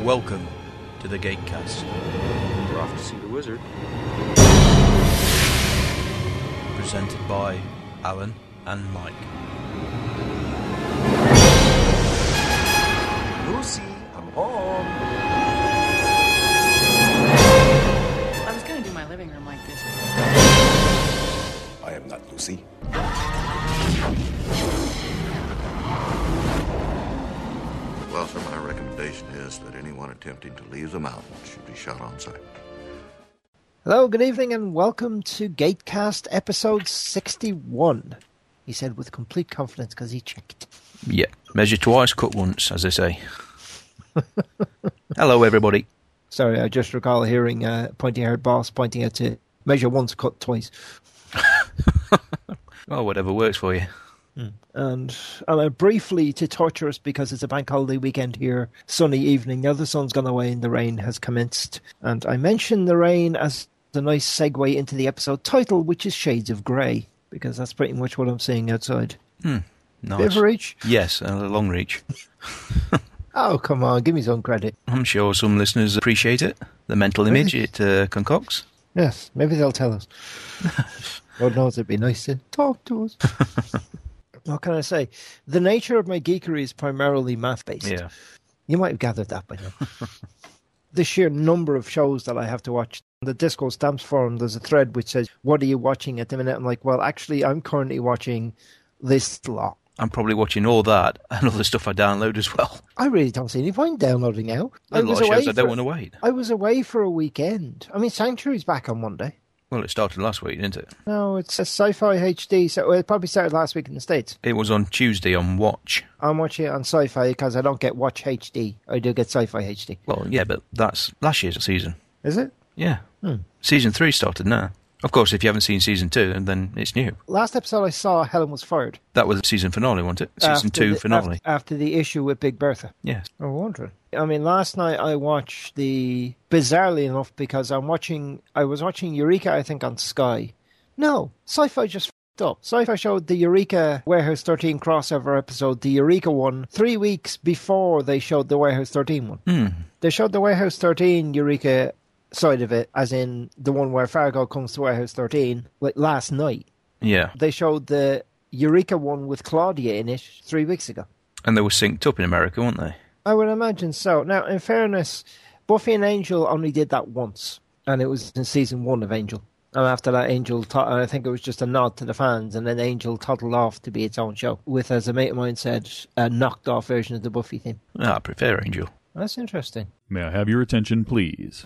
Welcome to the Gatecast. We're off to see the wizard. Presented by Alan and Mike. Lucy, I'm home. I was going to do my living room like this. I am not Lucy. Well, sir, my recommendation is that anyone attempting to leave the mountain should be shot on sight. Hello, good evening, and welcome to Gatecast episode 61. He said with complete confidence because he checked. Yeah, measure twice, cut once, as they say. Hello, everybody. Sorry, I just recall hearing pointy-haired boss pointing out to measure once, cut twice. Well, whatever works for you. And briefly to torture us because it's a bank holiday weekend here, sunny evening. Now the sun's gone away and the rain has commenced. And I mentioned the rain as a nice segue into the episode title, which is Shades of Grey, because that's pretty much what I'm seeing outside. Nice. Bit of a reach? Yes, a long reach. Oh, come on, give me some credit. I'm sure some listeners appreciate it, the mental image it concocts. Yes, maybe they'll tell us. Lord knows it'd be nice to talk to us. What can I say? The nature of my geekery is primarily math-based. Yeah. You might have gathered that by now. The sheer number of shows that I have to watch. The Disco Stamps forum, there's a thread which says, what are you watching at the minute? I'm like, well, actually, I'm currently watching this lot. I'm probably watching all that and other stuff I download as well. I really don't see any point downloading now. A lot of shows I don't want to wait. I was away for a weekend. I mean, Sanctuary's back on Monday. Well, it started last week, didn't it? No, it's a Sci-Fi HD. So it probably started last week in the States. It was on Tuesday on Watch. I'm watching it on Sci-Fi because I don't get Watch HD. I do get Sci-Fi HD. Well, yeah, but that's last year's season. Is it? Yeah. Season 3 started now. Of course, if you haven't seen Season 2, then it's new. Last episode I saw, Helen was fired. That was the season finale, wasn't it? Season 2 finale. After the issue with Big Bertha. Yes. I'm wondering. I mean, last night I watched bizarrely enough, because I was watching Eureka, I think, on Sky. No, Sci-Fi just f***ed up. Sci-Fi showed the Eureka Warehouse 13 crossover episode, the Eureka one, 3 weeks before they showed the Warehouse 13 one. They showed the Warehouse 13 Eureka side of it, as in the one where Fargo comes to Warehouse 13, like last night. Yeah. They showed the Eureka one with Claudia in it 3 weeks ago. And they were synced up in America, weren't they? I would imagine so. Now, in fairness, Buffy and Angel only did that once, and it was in season 1 of Angel. And after that, Angel, I think it was just a nod to the fans, and then Angel toddled off to be its own show, with, as a mate of mine said, a knocked-off version of the Buffy theme. I prefer Angel. That's interesting. May I have your attention, please?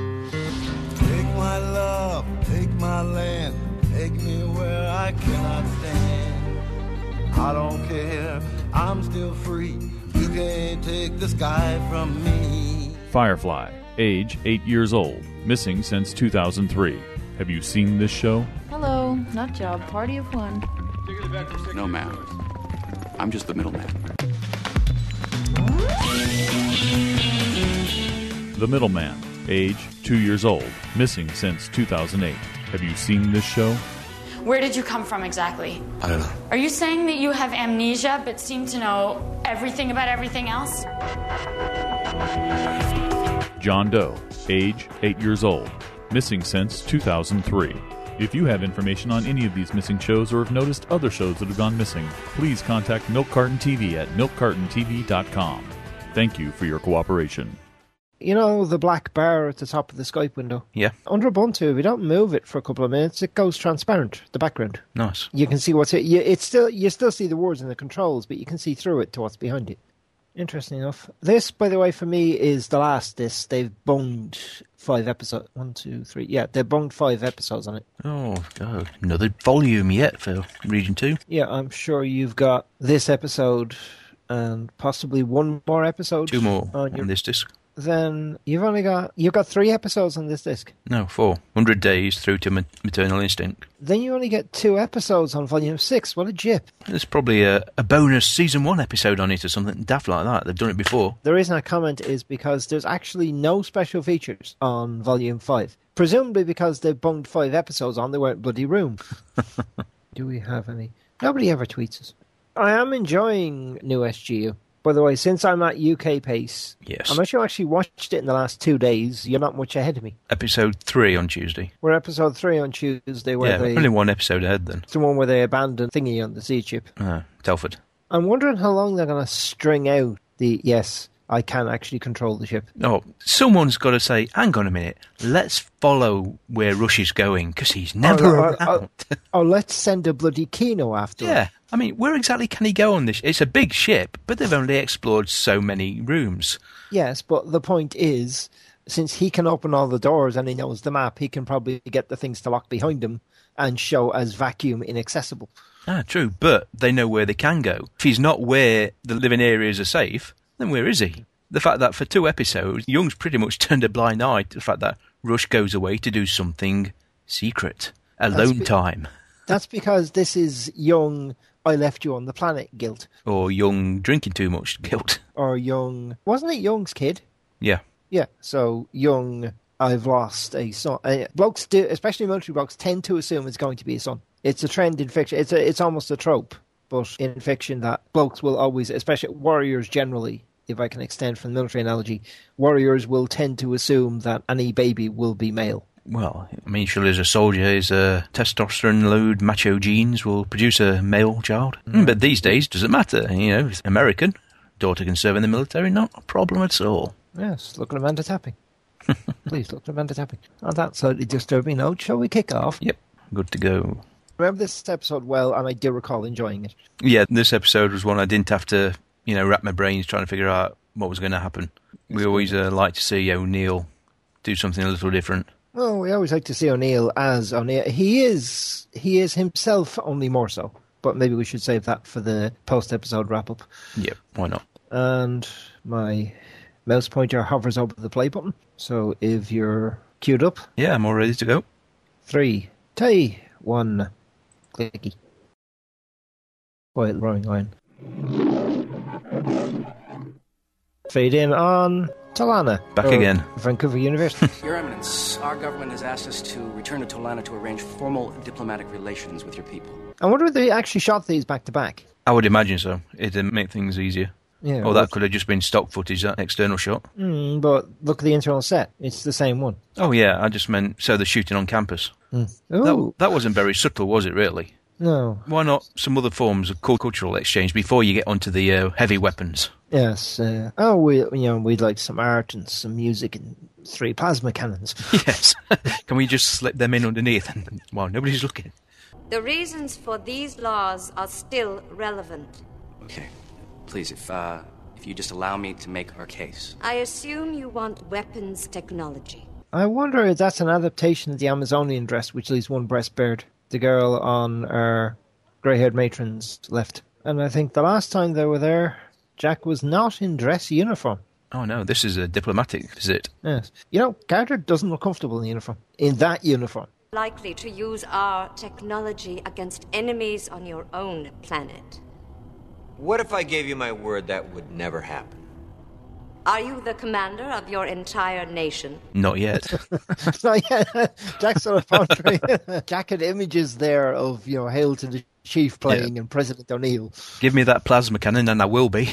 Take my love, take my land, take me where I cannot stand. I don't care, I'm still free. You can't take the sky from me. Firefly, age 8 years old, missing since 2003. Have you seen this show? Hello, nut job, party of one. No, ma'am. I'm just the middleman. The Middleman, age 2 years old, missing since 2008. Have you seen this show? Where did you come from exactly? I don't know. Are you saying that you have amnesia but seem to know everything about everything else? John Doe, age 8 years old, missing since 2003. If you have information on any of these missing shows or have noticed other shows that have gone missing, please contact Milk Carton TV at milkcartontv.com. Thank you for your cooperation. You know the black bar at the top of the Skype window? Yeah. Under Ubuntu, if you don't move it for a couple of minutes, it goes transparent, the background. Nice. You can see what's it. You still see the words and the controls, but you can see through it to what's behind it. Interesting enough. This, by the way, for me, is the last disc. They've bunged 5 episodes. 1, 2, 3. Yeah, they've bunged 5 episodes on it. Oh, God. Another volume yet for Region 2. Yeah, I'm sure you've got this episode and possibly one more episode. 2 more on this disc. Then you've got 3 episodes on this disc. No, 4. 100 Days Through to Maternal Instinct. Then you only get 2 episodes on Volume 6. What a jip. There's probably a bonus Season 1 episode on it or something daft like that. They've done it before. The reason I comment is because there's actually no special features on Volume 5. Presumably because they bunged 5 episodes on, they weren't bloody room. Do we have any? Nobody ever tweets us. I am enjoying new SGU. By the way, since I'm at UK pace, Yes. I'm not sure I actually watched it in the last 2 days. You're not much ahead of me. Episode 3 on Tuesday. We're episode 3 on Tuesday, where Yeah, only one episode ahead then. it's the one where they abandon thingy on the sea ship. Telford. I'm wondering how long they're going to string out the, yes, I can actually control the ship. Oh, someone's got to say, hang on a minute, let's follow where Rush is going, because he's never around. Or let's send a bloody Kino after him. Yeah, I mean, where exactly can he go on this? It's a big ship, but they've only explored so many rooms. Yes, but the point is, since he can open all the doors and he knows the map, he can probably get the things to lock behind him and show as vacuum inaccessible. True, but they know where they can go. If he's not where the living areas are safe, then where is he? The fact that for 2 episodes, Young's pretty much turned a blind eye to the fact that Rush goes away to do something secret. Alone time. That's because this is Young, I left you on the planet guilt. Or Young drinking too much guilt. Or Young... Wasn't it Young's kid? Yeah. Yeah, so Young, I've lost a son. Blokes do, especially military blokes, tend to assume it's going to be a son. It's a trend in fiction. It's almost a trope. But in fiction, that blokes will always, especially warriors generally, if I can extend from the military analogy, warriors will tend to assume that any baby will be male. Well, I mean, surely as a soldier, his testosterone-load macho genes will produce a male child. But these days, doesn't matter. You know, he's American. Daughter can serve in the military, not a problem at all. Yes, look at Amanda Tapping. Please, look at Amanda Tapping. On that slightly disturbing note, shall we kick off? Yep, good to go. Remember this episode well, and I do recall enjoying it. Yeah, this episode was one I didn't have to, wrap my brains trying to figure out what was going to happen. We always like to see O'Neill do something a little different. Well, we always like to see O'Neill as O'Neill. He is himself, only more so. But maybe we should save that for the post-episode wrap-up. Yep, why not? And my mouse pointer hovers over the play button. So if you're queued up... Yeah, I'm all ready to go. 3, 2, 1, clicky. Quiet roaring lion. Fade in on Talana. Back again. Vancouver University. Your Eminence, our government has asked us to return to Talana to arrange formal diplomatic relations with your people. I wonder if they actually shot these back to back. I would imagine so. It'd make things easier. Yeah, or that could have just been stock footage, that external shot. But look at the internal set. It's the same one. Oh, yeah, I just meant so they're shooting on campus. That wasn't very subtle, was it, really? No. Why not some other forms of cultural exchange before you get onto the heavy weapons? Yes. We'd like some art and some music and 3 plasma cannons. Yes. Can we just slip them in underneath? Well, nobody's looking. The reasons for these laws are still relevant. Okay. Please, if you just allow me to make our case. I assume you want weapons technology. I wonder if that's an adaptation of the Amazonian dress, which leaves one breast bared. The girl on our grey-haired matron's left. And I think the last time they were there, Jack was not in dress uniform. Oh no, this is a diplomatic visit. Yes. Carter doesn't look comfortable in the uniform. In that uniform. Likely to use our technology against enemies on your own planet. What if I gave you my word that would never happen? Are you the commander of your entire nation? Not yet. Not yet. Jack's sort of pondering. Jack had images there of, Hail to the Chief playing and President O'Neill. Give me that plasma cannon and I will be.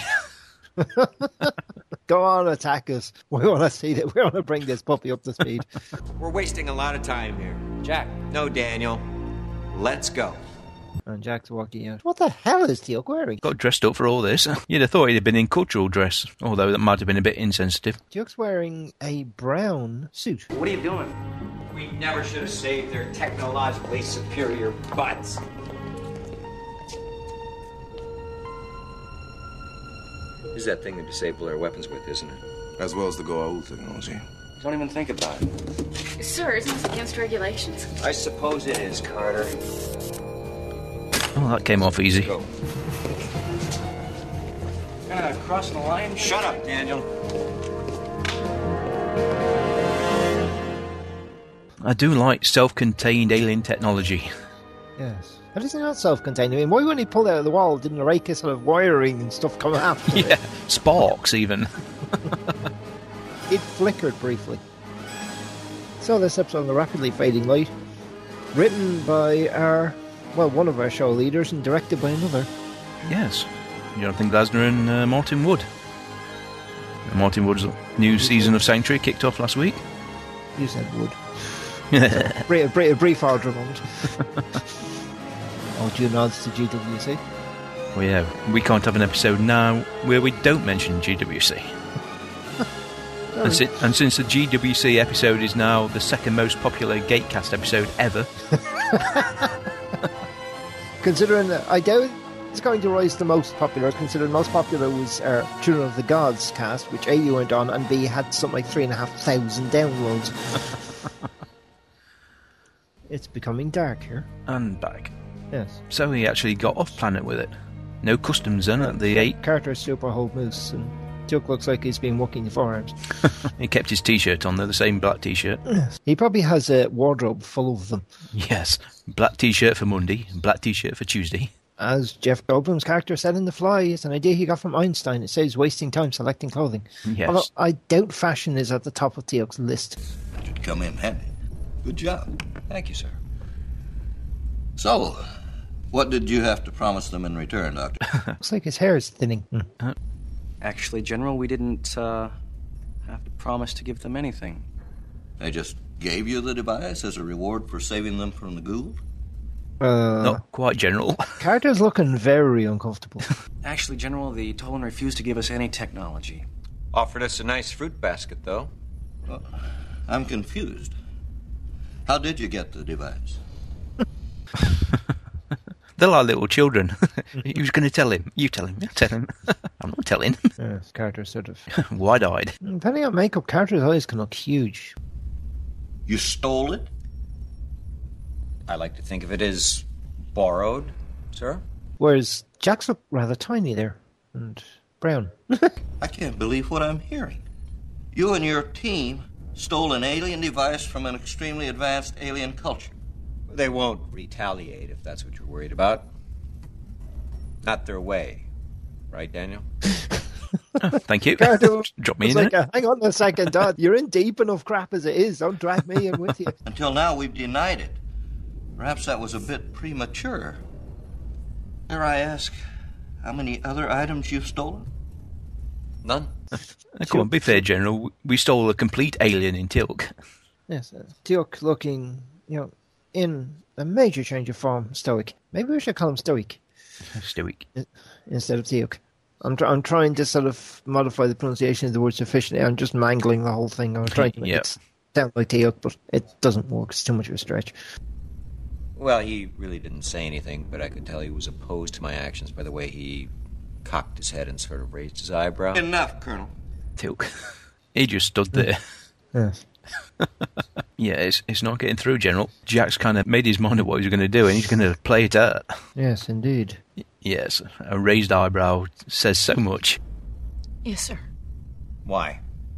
Go on, attack us. We want to see that. We want to bring this puppy up to speed. We're wasting a lot of time here. Jack. No, Daniel. Let's go. And Jack's walking out. What the hell is Teal'c wearing? Got dressed up for all this. You'd have thought he'd have been in cultural dress, although that might have been a bit insensitive. Teal'c's wearing a brown suit. What are you doing? We never should have saved their technologically superior butts. This is that thing to disable their weapons with, isn't it? As well as the Goa'uld technology. Don't even think about it. Sir, isn't this against regulations? I suppose it is, Carter. Oh, that came off easy. Go. Gonna cross the line? Shut up, Daniel. I do like self-contained alien technology. Yes. But isn't that self-contained? I mean, why when he pulled out of the wall, didn't the Reika sort of wiring and stuff come out? Yeah, sparks even. It flickered briefly. So this episode on the rapidly fading light, written by one of our show leaders and directed by another. Yes. Jonathan Glasner and Martin Wood. Martin Wood's new season of Sanctuary kicked off last week. You said Wood. a brief argument. Due nods to GWC. Well, yeah, we can't have an episode now where we don't mention GWC. And since the GWC episode is now the second most popular Gatecast episode ever. Considering that, I doubt it's going to rise the most popular, considering most popular was our Children of the Gods cast, which A, you went on, and B, had something like 3,500 downloads. It's becoming dark here. And back. Yes. So he actually got off planet with it. No customs done at the 8. Carter's super hold moose, and Duke looks like he's been working the forearms. He kept his t-shirt on, though, the same black t-shirt. Yes. He probably has a wardrobe full of them. Yes. Black t-shirt for Monday, black t-shirt for Tuesday. As Jeff Goldblum's character said in The Fly, it's an idea he got from Einstein. It saves wasting time selecting clothing. Yes. Although I doubt fashion is at the top of Teal'c's list. That should come in handy. Good job. Thank you, sir. So, what did you have to promise them in return, Doctor? Looks like his hair is thinning. Actually, General, we didn't have to promise to give them anything. They just gave you the device as a reward for saving them from the Gould? Not quite, General. Carter's looking very uncomfortable. Actually, General, the Tolan refused to give us any technology. Offered us a nice fruit basket, though. Well, I'm confused. How did you get the device? They're like little children. Who's going to tell him? You tell him. Tell him. I'm not telling. Yes, Carter's sort of wide-eyed. Depending on makeup, Carter's eyes can look huge. You stole it? I like to think of it as borrowed, sir. Whereas Jack's look rather tiny there, and brown. I can't believe what I'm hearing. You and your team stole an alien device from an extremely advanced alien culture. They won't retaliate if that's what you're worried about. Not their way. Right, Daniel? Thank you. Carter, Drop me in there. Hang on a second, Dad. You're in deep enough crap as it is. Don't drag me in with you. Until now, we've denied it. Perhaps that was a bit premature. Dare I ask, how many other items you've stolen? None. Come on, be fair, General. We stole a complete alien in Teal'c. Yes, Teal'c looking, in a major change of form, stoic. Maybe we should call him Stoic. Stoic. Instead of Teal'c. I'm trying to sort of modify the pronunciation of the word sufficiently. I'm just mangling the whole thing. I'm trying to make it sound like Teal'c, but it doesn't work. It's too much of a stretch. Well, he really didn't say anything, but I could tell he was opposed to my actions by the way he cocked his head and sort of raised his eyebrow. Enough, Colonel. Teal'c. He just stood there. Yes. Yeah, it's not getting through, General. Jack's kind of made his mind up what he's going to do, and he's going to play it out. Yes, indeed. Yes, a raised eyebrow says so much. Yes, sir. Why?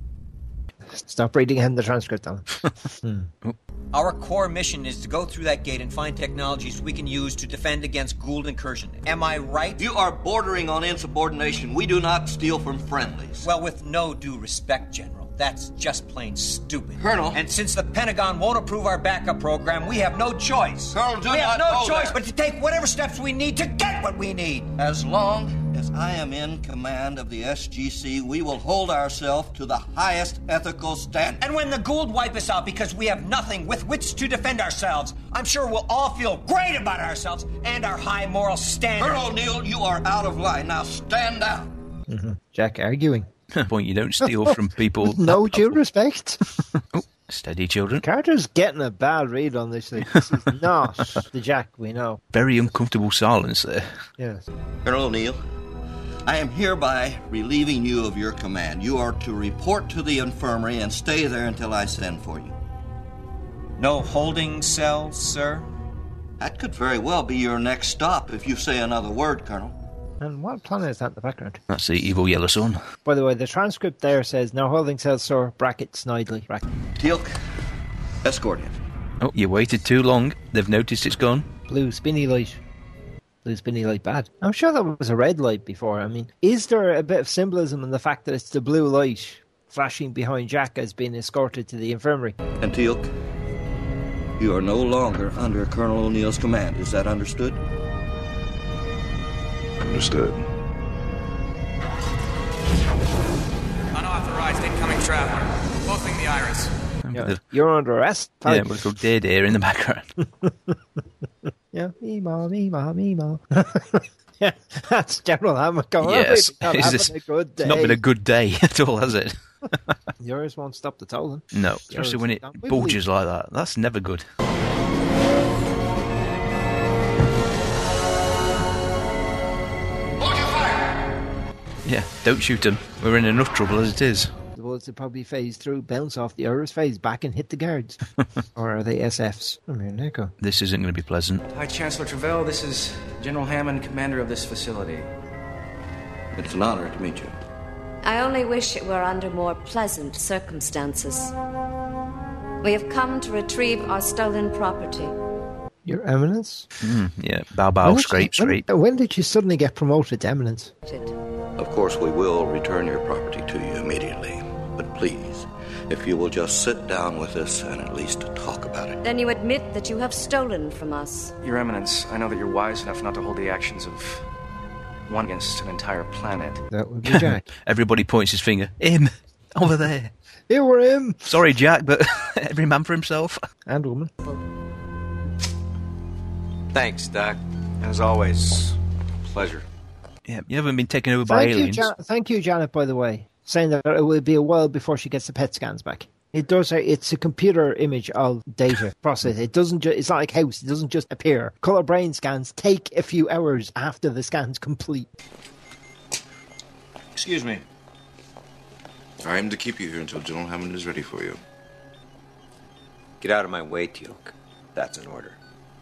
Stop reading him the transcript, Alan. Our core mission is to go through that gate and find technologies we can use to defend against Gould incursion. Am I right? You are bordering on insubordination. We do not steal from friendlies. Well, with no due respect, General, that's just plain stupid. Colonel. And since the Pentagon won't approve our backup program, we have no choice. Colonel, we have no choice that. but to take whatever steps we need to get what we need. As long as I am in command of the SGC, we will hold ourselves to the highest ethical standard. And when the Gould wipe us out because we have nothing with which to defend ourselves, I'm sure we'll all feel great about ourselves and our high moral standard. Colonel O'Neill, you are out of line. Now stand down. Mm-hmm. Jack arguing. Point, you don't steal from people. No due respect. Steady, children. Carter's getting a bad read on this thing. This is not the Jack we know. Very uncomfortable silence there. Yes. Colonel O'Neill, I am hereby relieving you of your command. You are to report to the infirmary and stay there until I send for you. No holding cells, sir? That could very well be your next stop if you say another word, Colonel. And what planet is that in the background? That's the evil yellow sun. By the way, the transcript there says, no holding cells, sir, bracket, Snidely, bracket. Teal'c, escort him. Oh, you waited too long. They've noticed it's gone. Blue spinny light. Blue spinny light bad. I'm sure that was a red light before. I mean, is there a bit of symbolism in the fact that it's the blue light flashing behind Jack as being escorted to the infirmary? And Teal'c, you are no longer under Colonel O'Neill's command. Is that understood? Understood. advised incoming traveler. Closing the iris. Yeah. You're under arrest. Yeah, but it's called Dear in the background. Yeah, me-ma. Yeah, that's General Hammond going. Yes, It's it's not been a good day at all, has it? Yours won't stop the tolling. No, especially when it bulges like that. That's never good. Yeah, don't shoot them. We're in enough trouble as it is. The bullets will probably phase through, bounce off the iris, phase back and hit the guards. Or are they SFs? I mean, there you go. This isn't going to be pleasant. Hi, Chancellor Travell. This is General Hammond, commander of this facility. It's an honor to meet you. I only wish it were under more pleasant circumstances. We have come to retrieve our stolen property. Your Eminence? Yeah, bow, scrape. When did you suddenly get promoted to Eminence? Of course, we will return your property to you immediately. But please, if you will just sit down with us and at least talk about it. Then you admit that you have stolen from us. Your Eminence, I know that you're wise enough not to hold the actions of one against an entire planet. That would be Jack. Everybody points his finger. Him! Over there. Here we're him! Sorry, Jack, but every man for himself. And woman. Thanks, Doc. As always, pleasure. Yeah, you haven't been taken over by aliens. Thank you, Janet, by the way, saying that it will be a while before she gets the PET scans back. It does say it's a computer image of data process. It doesn't. It's not like House. It doesn't just appear. Color brain scans take a few hours after the scan's complete. Excuse me. I am to keep you here until General Hammond is ready for you. Get out of my way, Teal'c. That's an order.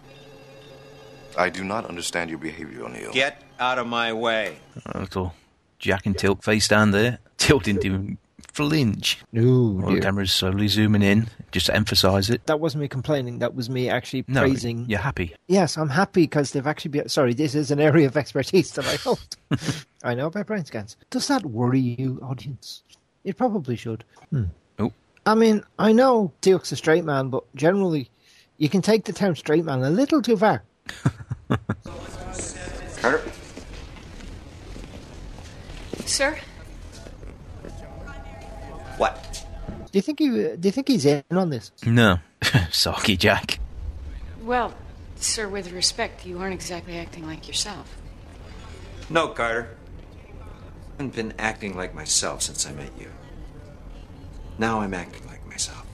I do not understand your behavior, O'Neill. Get out of my way. Little Jack and Teal'c face down there. Teal'c didn't even flinch. No, the camera's slowly zooming in, just to emphasise it. That wasn't me complaining. That was me actually praising. No, you're happy. Yes, I'm happy because they've actually been... Sorry, this is an area of expertise that I hold. I know about brain scans. Does that worry you, audience? It probably should. Oh. I mean, I know Teal'c's a straight man, but generally, you can take the term straight man a little too far. Carter? Sir? What? Do you think he's in on this? No. Sarky Jack. Well, sir, with respect, you aren't exactly acting like yourself. No, Carter. I haven't been acting like myself since I met you. Now I'm acting like myself.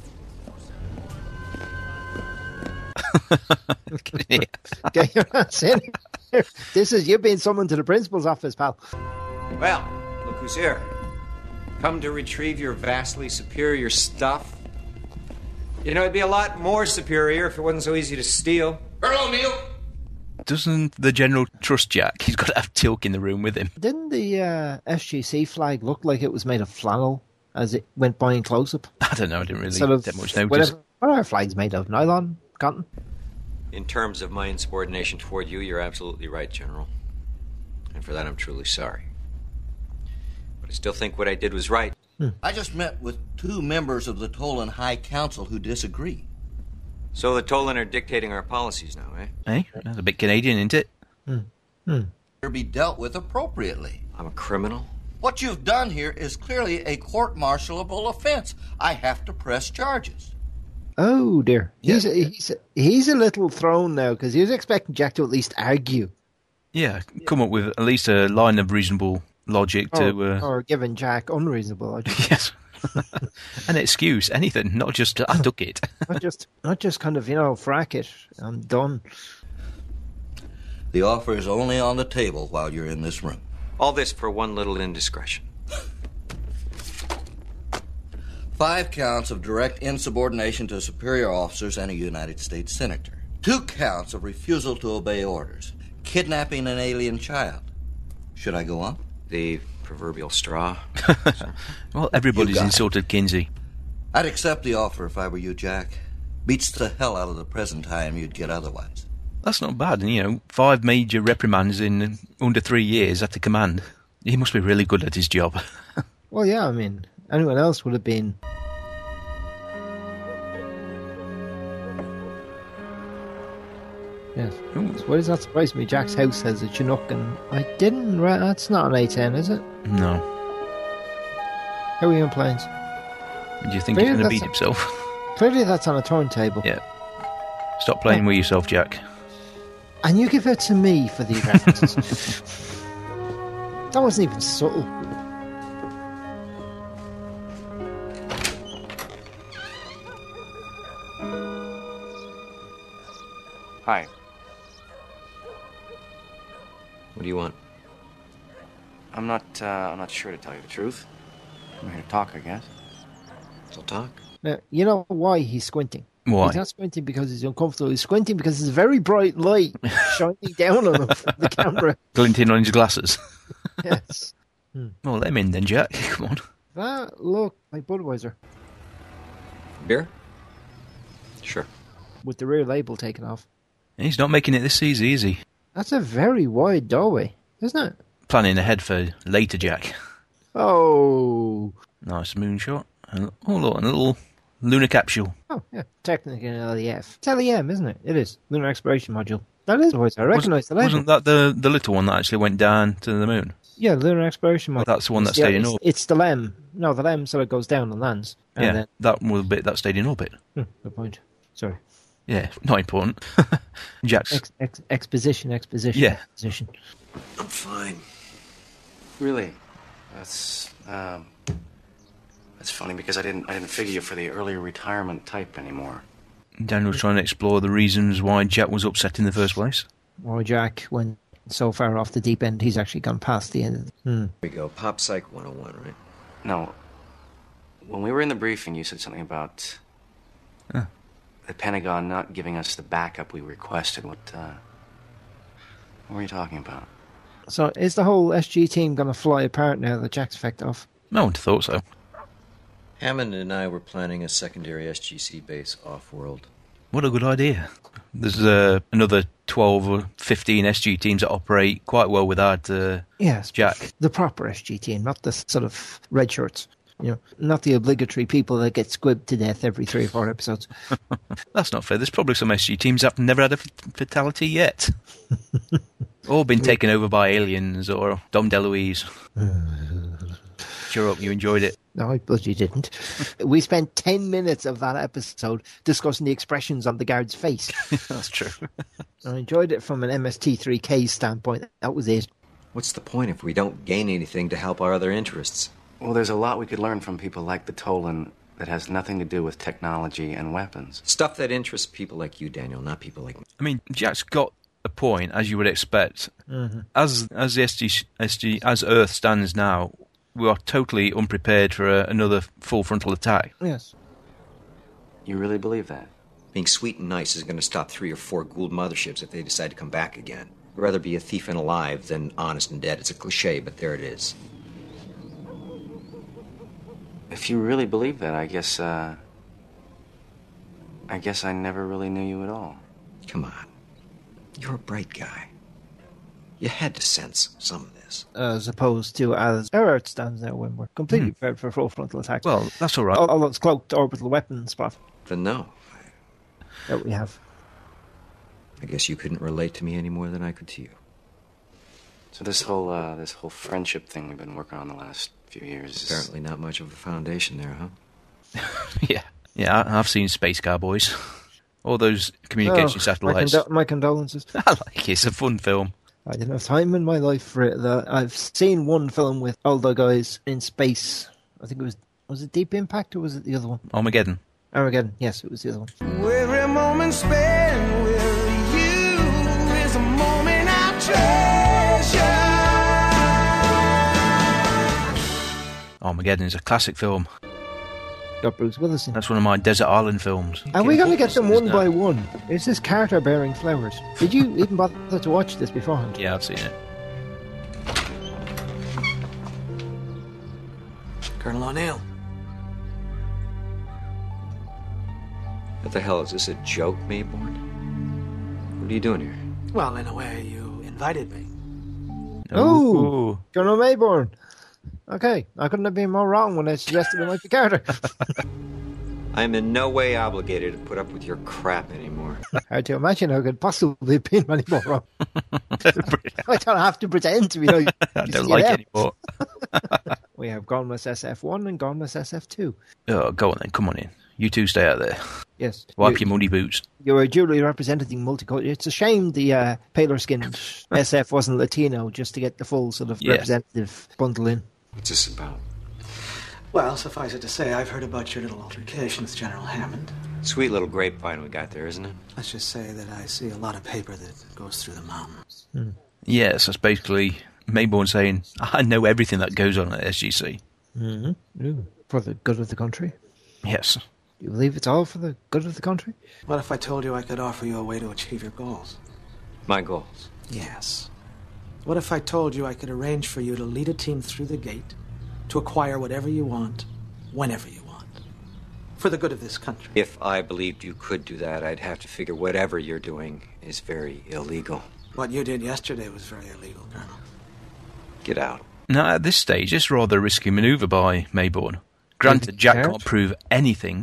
Get your ass in. This is you being summoned to the principal's office, pal. Well, look who's here. Come to retrieve your vastly superior stuff. You know, it'd be a lot more superior if it wasn't so easy to steal. Colonel O'Neill! Doesn't the General trust Jack? He's got to have Teal'c in the room with him. Didn't the SGC flag look like it was made of flannel as it went by in close-up? I don't know, I didn't really get much notice. What are our flags made of? Nylon? Cotton? In terms of my insubordination toward you, you're absolutely right, General. And for that, I'm truly sorry. But I still think what I did was right. I just met with 2 members of the Tolan High Council who disagree. So the Tolan are dictating our policies now, eh? Hey, that's a bit Canadian, isn't it? They'll be dealt with appropriately. I'm a criminal? What you've done here is clearly a court-martialable offense. I have to press charges. Oh, dear. He's a little thrown now, because he was expecting Jack to at least argue. Yeah, come up with at least a line of reasonable logic to... Or giving Jack unreasonable logic. Yes. An excuse, anything, not just, I took it. not just kind of, frack it, I'm done. The offer is only on the table while you're in this room. All this for one little indiscretion. 5 counts of direct insubordination to superior officers and a United States senator. 2 counts of refusal to obey orders. Kidnapping an alien child. Should I go on? The proverbial straw. Well, everybody's insulted Kinsey. I'd accept the offer if I were you, Jack. Beats the hell out of the present time you'd get otherwise. That's not bad, 5 major reprimands in under 3 years at the command. He must be really good at his job. Well, yeah, I mean, anyone else would have been... Yes. So why does that surprise me? Jack's house has a Chinook, and I didn't... That's not an A10, is it? No. How are you in planes? Do you think he's going to beat himself? Clearly that's on a turntable. Yeah. Stop playing with yourself, Jack. And you give it to me for these references. That wasn't even subtle. Hi. What do you want? I'm not sure, to tell you the truth. I'm here to talk, I guess. So talk. Now, you know why he's squinting? Why? He's not squinting because he's uncomfortable. He's squinting because there's a very bright light shining down on him from the camera. Glinting on his glasses. Yes. Well, let him in then, Jack. Come on. That looked like Budweiser. Beer? Sure. With the rear label taken off. He's not making it this easy, is he? That's a very wide doorway, isn't it? Planning ahead for later, Jack. Oh. Nice moonshot. And, oh, look, a little lunar capsule. Oh, yeah. Technically an LEF. It's LEM, isn't it? It is. Lunar Exploration Module. That is Budweiser. I recognise the label. Wasn't that the little one that actually went down to the moon? Yeah, Lunar Exploration Module. That's the one that stayed in orbit. It's the LEM. No, the LEM, so it goes down and lands. And yeah, then... that was the bit that stayed in orbit. Good point. Sorry. Yeah, not important. Jack's... Exposition. Yeah. Exposition. I'm fine. Really? That's funny because I didn't figure you for the early retirement type anymore. Daniel's trying to explore the reasons why Jack was upset in the first place. Well, Jack went so far off the deep end, he's actually gone past the end. Here we go. Pop Psych 101, right? No. When we were in the briefing, you said something about the Pentagon not giving us the backup we requested. What were you talking about? So, is the whole SG team going to fly apart now that Jack's effect off? No one thought so. Hammond and I were planning a secondary SGC base off-world. What a good idea. There's another 12 or 15 SG teams that operate quite well without yes, Jack. The proper SG team, not the sort of red shirts. You know, not the obligatory people that get squibbed to death every 3 or 4 episodes. That's not fair. There's probably some SG teams that have never had a fatality yet. Or been taken over by aliens or Dom DeLuise. Sure hope you enjoyed it. No, I bloody didn't. We spent 10 minutes of that episode discussing the expressions on the guard's face. That's true. I enjoyed it from an MST3K standpoint. That was it. What's the point if we don't gain anything to help our other interests? Well, there's a lot we could learn from people like the Tolan that has nothing to do with technology and weapons. Stuff that interests people like you, Daniel, not people like me. I mean, Jack's got a point, as you would expect. Mm-hmm. As the SG, as Earth stands now, we are totally unprepared for another full frontal attack. Yes. You really believe that? Being sweet and nice is going to stop 3 or 4 Gould motherships if they decide to come back again. I'd rather be a thief and alive than honest and dead. It's a cliche, but there it is. If you really believe that, I guess I never really knew you at all. Come on. You're a bright guy. You had to sense some of this. As opposed to as our Earth stands now when we're completely prepared for full frontal attack. Well, that's all right. Although it's cloaked orbital weapon spot. Then no. That we have. I guess you couldn't relate to me any more than I could to you. So this whole friendship thing we've been working on the last few years. Apparently not much of a foundation there, huh? Yeah, I've seen Space Cowboys. All those communication satellites. My condolences. I like it. It's a fun film. I didn't have time in my life for it. I've seen one film with older guys in space. I think it was it Deep Impact or was it the other one? Armageddon. Yes, it was the other one. Every moment spent with you is a moment I treasure. Armageddon is a classic film. Got Bruce Willis in. That's one of my Desert Island films. Are we going to get them one by one? Is this Carter bearing flowers? Did you even bother to watch this beforehand? Yeah, I've seen it. Colonel O'Neill. What the hell, is this a joke, Mayborn? What are you doing here? Well, in a way, you invited me. Oh, Colonel Mayborn. Okay, I couldn't have been more wrong when I suggested it might be Carter. I'm in no way obligated to put up with your crap anymore. Hard to imagine how could possibly have been any more wrong. I don't have to pretend to be. I don't like it anymore. We have Gonmas SF1 and Gonmas SF2. Oh, go on then. Come on in. You two stay out there. Yes. Wipe your muddy boots. You are duly representing multicultural. It's a shame the paler-skinned SF wasn't Latino, just to get the full sort of representative bundle in. What's this about? Well, suffice it to say, I've heard about your little altercation with General Hammond. Sweet little grapevine we got there, isn't it? Let's just say that I see a lot of paper that goes through the mountains. Yes, that's basically Mayborn saying, I know everything that goes on at SGC. Mm-hmm. For the good of the country? Yes. You believe it's all for the good of the country? What if I told you I could offer you a way to achieve your goals? My goals? Yes. What if I told you I could arrange for you to lead a team through the gate to acquire whatever you want, whenever you want, for the good of this country? If I believed you could do that, I'd have to figure whatever you're doing is very illegal. What you did yesterday was very illegal, Colonel. Get out. Now, at this stage, it's rather a risky manoeuvre by Mayborn. Granted, Jack can't prove anything.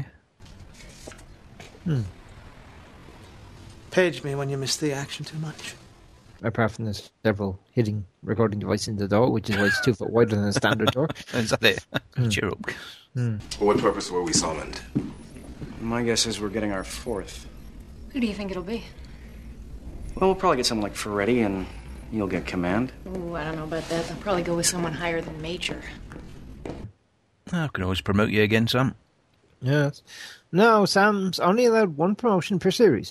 Page me when you miss the action too much. Apart from there's several hidden recording devices in the door, which is why it's 2 foot wider than a standard door. Is that it? Cheer up. For what purpose were we summoned? My guess is we're getting our 4th. Who do you think it'll be? Well, we'll probably get someone like Ferretti, and you'll get command. Ooh, I don't know about that. They'll probably go with someone higher than Major. I can always promote you again, Sam. Yes. No, Sam's only allowed 1 promotion per series.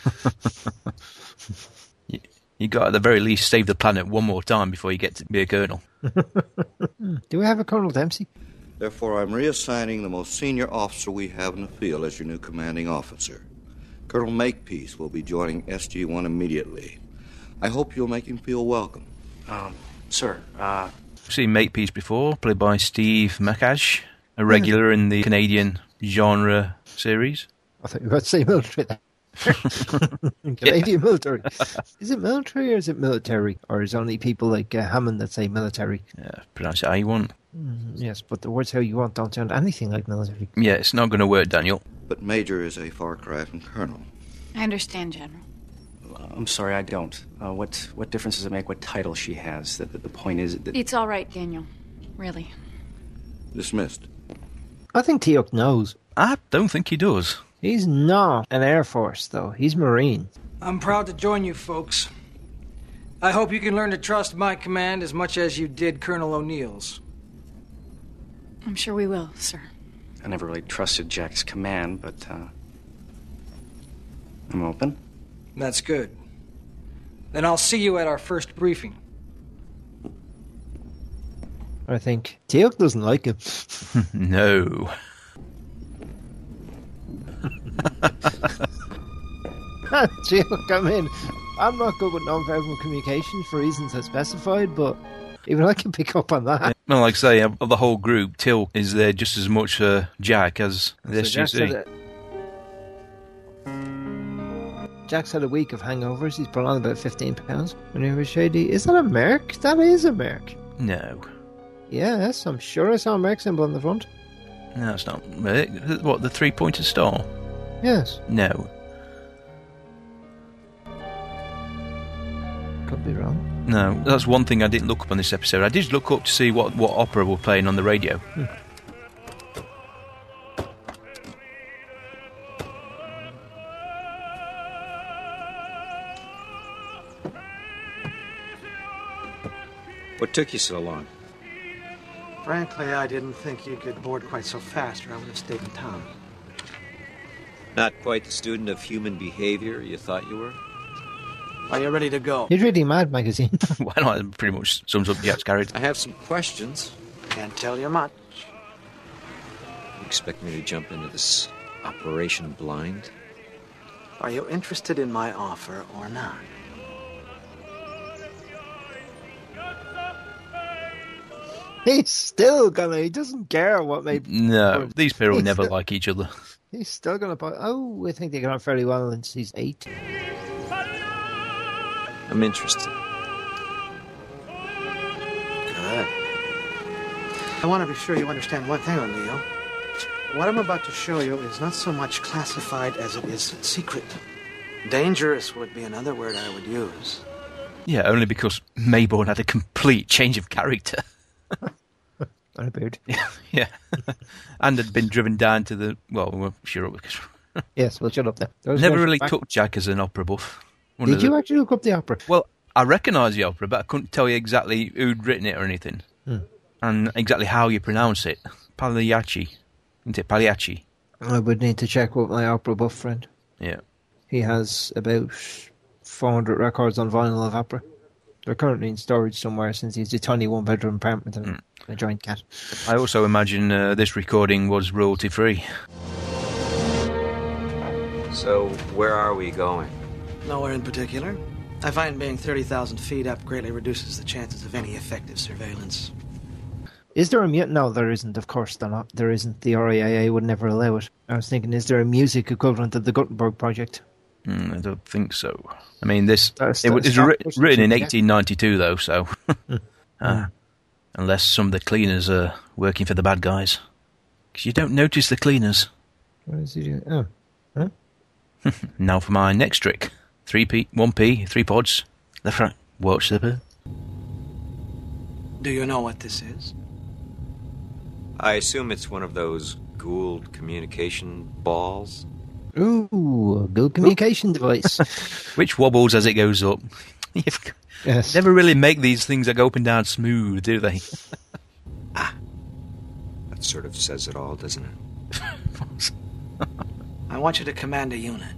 You got to, at the very least, save the planet one more time before you get to be a colonel. Do we have a Colonel Dempsey? Therefore, I'm reassigning the most senior officer we have in the field as your new commanding officer. Colonel Makepeace will be joining SG-1 immediately. I hope you'll make him feel welcome. Sir, Seen Makepeace before, played by Steve McAsh, a regular in the Canadian genre series. I thought you were about to say military there. Canadian military. Is it military or is it military? Or is it only people like Hammond that say military? Yeah, pronounce it how you want. Yes, but the words how you want don't sound anything like military. Yeah, it's not going to work, Daniel. But Major is a far cry from Colonel. I understand, General. I'm sorry, I don't. What difference does it make what title she has? The point is that... It's all right, Daniel. Really. Dismissed. I think Teok knows. I don't think he does. He's not an Air Force, though. He's Marine. I'm proud to join you folks. I hope you can learn to trust my command as much as you did Colonel O'Neill's. I'm sure we will, sir. I never really trusted Jack's command, but, I'm open. That's good. Then I'll see you at our first briefing. I think Teok doesn't like him. No. Teok, come in. I'm not good with non-verbal communication for reasons I specified, but even I can pick up on that. Well, like I say, of the whole group, Till is there just as much Jack as the SGC. Jack's had a week of hangovers. He's put on about 15 pounds. When he was shady, is that a Merc? That is a Merc. No. Yes, I'm sure I saw a Merc symbol on the front. No, it's not. What, the 3-pointed star? Yes. No. Could be wrong. No, that's one thing I didn't look up on this episode. I did look up to see what opera were playing on the radio. What took you so long? Frankly, I didn't think you'd get bored quite so fast, or I would have stayed in town. Not quite the student of human behavior you thought you were? Are you ready to go? He's reading Mad Magazine. Why not? It pretty much sums up Jack's character. I have some questions. Can't tell you much. You expect me to jump into this operation blind? Are you interested in my offer or not? He's still gonna. He doesn't care what may. No, these people never like each other. He's still gonna. Oh, I think they get on fairly well since he's 8. I'm interested. Good. I want to be sure you understand one thing, O'Neill. What I'm about to show you is not so much classified as it is secret. Dangerous would be another word I would use. Yeah, only because Mayborn had a complete change of character. And a beard. Yeah. And had been driven down to the... Well, we're sure it was... Yes, well, shut up there. Never really took Jack as an opera buff. Did you actually look up the opera? Well, I recognise the opera, but I couldn't tell you exactly who'd written it or anything. And exactly how you pronounce it. Pagliacci. Isn't it Pagliacci? I would need to check with my opera buff friend. Yeah. He has about 400 records on vinyl of opera. They're currently in storage somewhere since he's a tiny one-bedroom apartment and a giant cat. I also imagine this recording was royalty-free. So, where are we going? Nowhere in particular. I find being 30,000 feet up greatly reduces the chances of any effective surveillance. Is there a mutant? No, there isn't. Of course, there isn't. The RIAA would never allow it. I was thinking, is there a music equivalent of the Gutenberg Project? I don't think so. I mean, it was written in 1892, though, so... Unless some of the cleaners are working for the bad guys. Because you don't notice the cleaners. What is he doing? Oh. Huh? Now for my next trick. 3p, 1p, 3 pods. Left, right, watch the... Do you know what this is? I assume it's one of those Gould communication balls. Ooh, a Gould communication device. Which wobbles as it goes up. Yes. Never really make these things that go up and down smooth, do they? That sort of says it all, doesn't it? I want you to command a unit.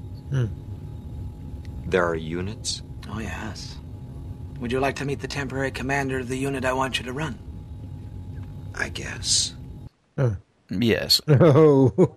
There are units? Oh, yes. Would you like to meet the temporary commander of the unit I want you to run? I guess. Yes. Oh.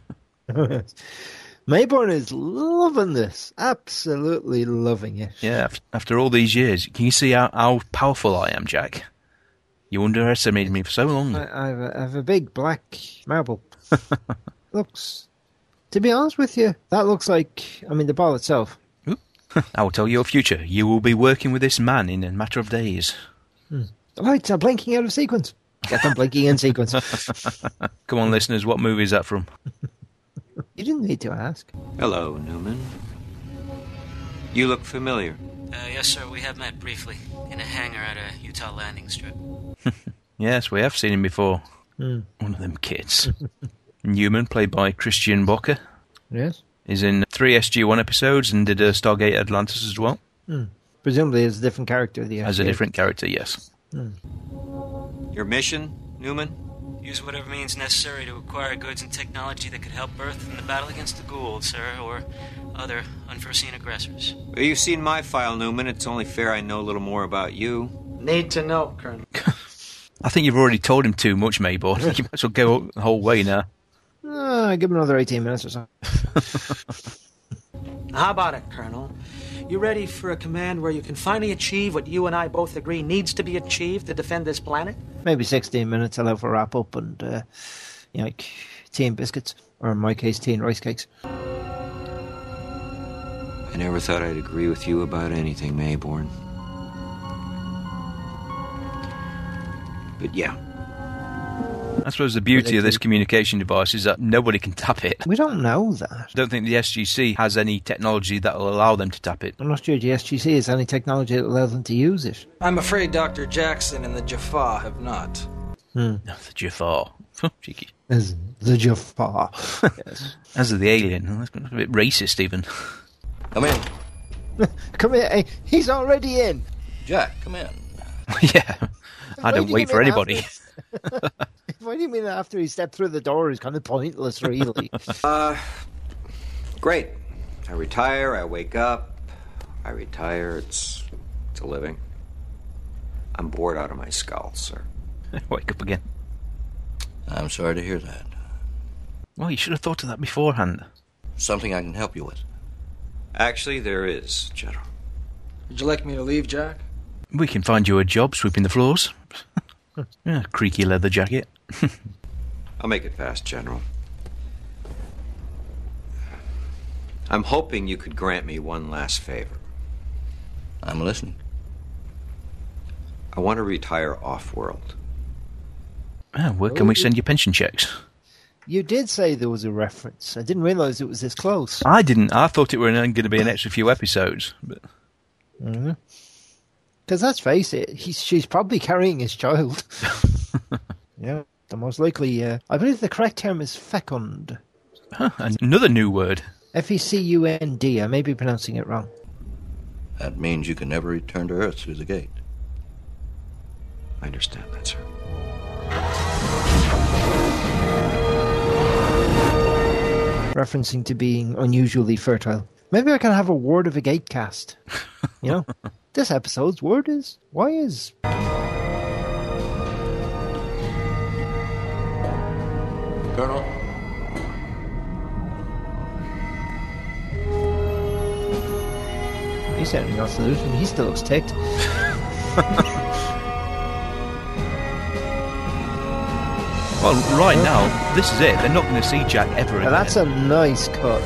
Mayborn is loving this. Absolutely loving it. Yeah, after all these years, can you see how powerful I am, Jack? You underestimated me for so long. I have a big black marble. Looks... To be honest with you, that looks like... I mean, the ball itself. I will tell you your future. You will be working with this man in a matter of days. The lights are blinking out of sequence. Get them blinking in sequence. Come on, listeners, what movie is that from? You didn't need to ask. Hello, Newman. You look familiar. Yes, sir, we have met briefly in a hangar at a Utah landing strip. Yes, we have seen him before. One of them kids. Newman, played by Christian Bocker. Yes. Is in 3 SG-1 episodes and did Stargate Atlantis as well. Presumably as a different character. As a different character, yes. Your mission, Newman? Use whatever means necessary to acquire goods and technology that could help Earth in the battle against the Gould, sir, or other unforeseen aggressors. Well, you've seen my file, Newman. It's only fair I know a little more about you. Need to know, Colonel. I think you've already told him too much, Mayborn. You might as well go the whole way now. Give him another 18 minutes or so. How about it, Colonel? You ready for a command where you can finally achieve what you and I both agree needs to be achieved to defend this planet? Maybe 16 minutes. I'll have a wrap up and, like tea and biscuits. Or in my case, tea and rice cakes. I never thought I'd agree with you about anything, Mayborn. But yeah. I suppose the beauty of this communication device is that nobody can tap it. We don't know that. I don't think the SGC has any technology that will allow them to tap it. I'm not sure the SGC has any technology that will allow them to use it. I'm afraid Dr. Jackson and the Jaffa have not. The Jaffa. Cheeky. As the Jaffa. Yes. As the alien. That's a bit racist, even. Come in. Come in. Hey, he's already in. Jack, come in. Yeah. I don't wait for anybody. Why do you mean after he stepped through the door is kind of pointless, really? Great. I retire, I wake up, I retire, it's a living. I'm bored out of my skull, sir. Wake up again. I'm sorry to hear that. Well, you should have thought of that beforehand. Something I can help you with. Actually, there is, General. Would you like me to leave, Jack? We can find you a job sweeping the floors. Yeah, creaky leather jacket. I'll make it fast, General. I'm hoping you could grant me one last favor. I'm listening. I want to retire off-world. Where can we send you pension checks? You did say there was a reference. I didn't realise it was this close. I didn't. I thought it were going to be an extra few episodes. But... Because let's face it, she's probably carrying his child. Yeah, the most likely. I believe the correct term is fecund. Huh, another new word. Fecund. I may be pronouncing it wrong. That means you can never return to Earth through the gate. I understand that, sir. Referencing to being unusually fertile. Maybe I can have a word of a gate cast. You know? This episode's word is... Why is... Colonel? He's certainly not saluting. He still looks ticked. Well, right now, this is it. They're not going to see Jack ever again. That's a nice cut.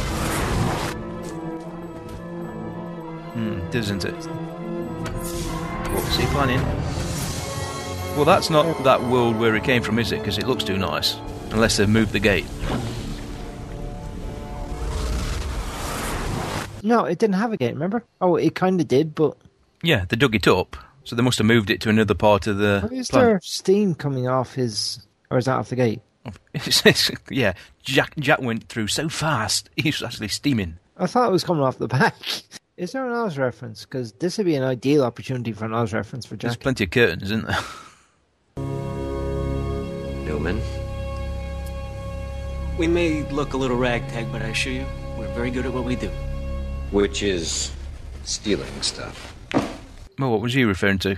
Isn't it? What's he planning? Well, that's not that world where it came from, is it? Because it looks too nice. Unless they've moved the gate. No, it didn't have a gate, remember? Oh, it kind of did, but... Yeah, they dug it up. So they must have moved it to another part of the Is plant. there steam coming off his... Or is that off the gate? Yeah, Jack went through so fast, he was actually steaming. I thought it was coming off the back. Is there an Oz reference? Because this would be an ideal opportunity for an Oz reference for Jack. There's plenty of curtains, isn't there? Newman? We may look a little ragtag, but I assure you, we're very good at what we do. Which is stealing stuff. Well, what was you referring to?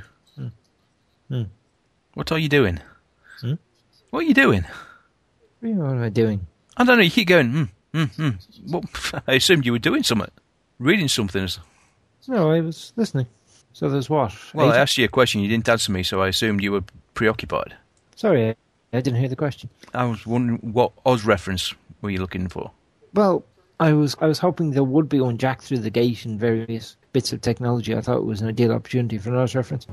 What are you doing? What are you doing? What am I doing? I don't know, you keep going, Well, I assumed you were doing something. Reading something. No, I was listening. So there's what? Well, I asked you a question, you didn't answer me, so I assumed you were preoccupied. Sorry, I didn't hear the question. I was wondering what Oz reference were you looking for? Well, I was hoping there would be one Jack through the gate and various bits of technology. I thought it was an ideal opportunity for an Oz reference.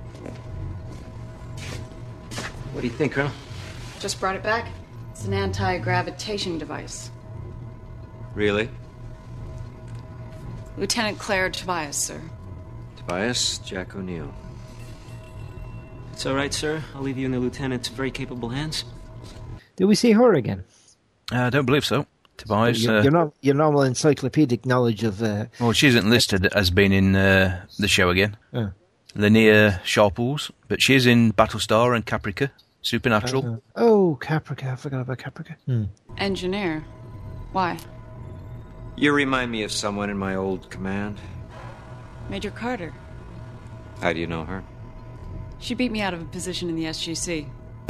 What do you think, Colonel? Just brought it back. It's an anti-gravitation device. Really? Lieutenant Claire Tobias, sir. Tobias, Jack O'Neill. It's all right, sir. I'll leave you in the lieutenant's very capable hands. Did we see her again? I don't believe so. Tobias... Your normal encyclopedic knowledge of... well, she isn't listed as being in the show again. Oh. Linnea Sharples, but she is in Battlestar and Caprica, Supernatural. Caprica. I forgot about Caprica. Engineer. Why? You remind me of someone in my old command. Major Carter. How do you know her? She beat me out of a position in the SGC.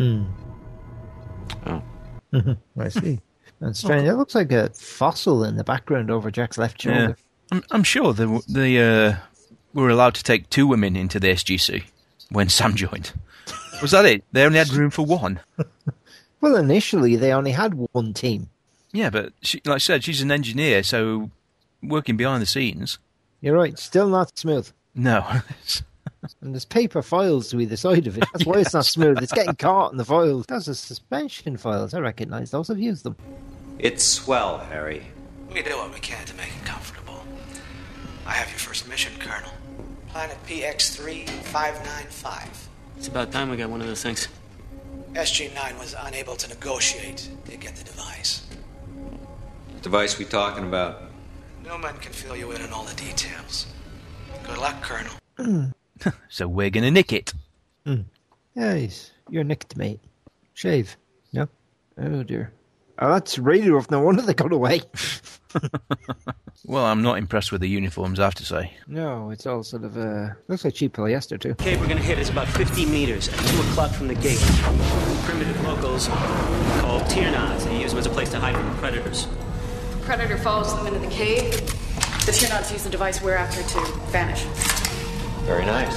Oh. I see. That's strange. It looks like a fossil in the background over Jack's left shoulder. Yeah. I'm sure they were allowed to take 2 women into the SGC when Sam joined. Was that it? They only had room for 1? Well, initially they only had 1 team. Yeah, but like I said, she's an engineer, so working behind the scenes. You're right. Still not smooth. No. And there's paper files to either side of it. That's why it's not smooth. It's getting caught in the files. Those are suspension files. I recognise those. I've used them. It's swell, Harry. We do what we can to make it comfortable. I have your first mission, Colonel. Planet PX-3595. It's about time we got one of those things. SG-9 was unable to negotiate to get the device. What device we talking about? Newman can fill you in on all the details. Good luck, Colonel. So we're going to nick it. Yes, you're nicked, mate. Shave. No? Oh, dear. Oh, that's really rough. No wonder they got away. Well, I'm not impressed with the uniforms, I have to say. No, it's all sort of, looks like cheap polyester, too. Okay, we're going to hit is about 50 meters at 2 o'clock from the gate. Primitive locals called Tyrnods. They use them as a place to hide from predators. The predator follows them into the cave. The Tyrnods use the device we're after to vanish. Very nice.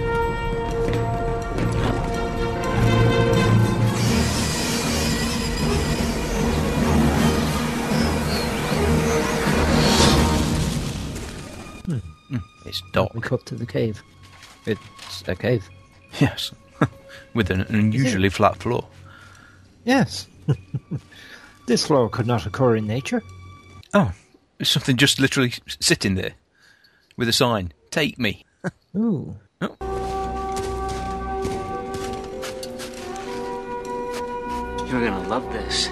It's dark. We cut to the cave. It's a cave. Yes. With an unusually flat floor. Yes. This floor could not occur in nature. Oh, there's something just literally sitting there with a sign. Take me. Ooh. Oh. You're gonna love this.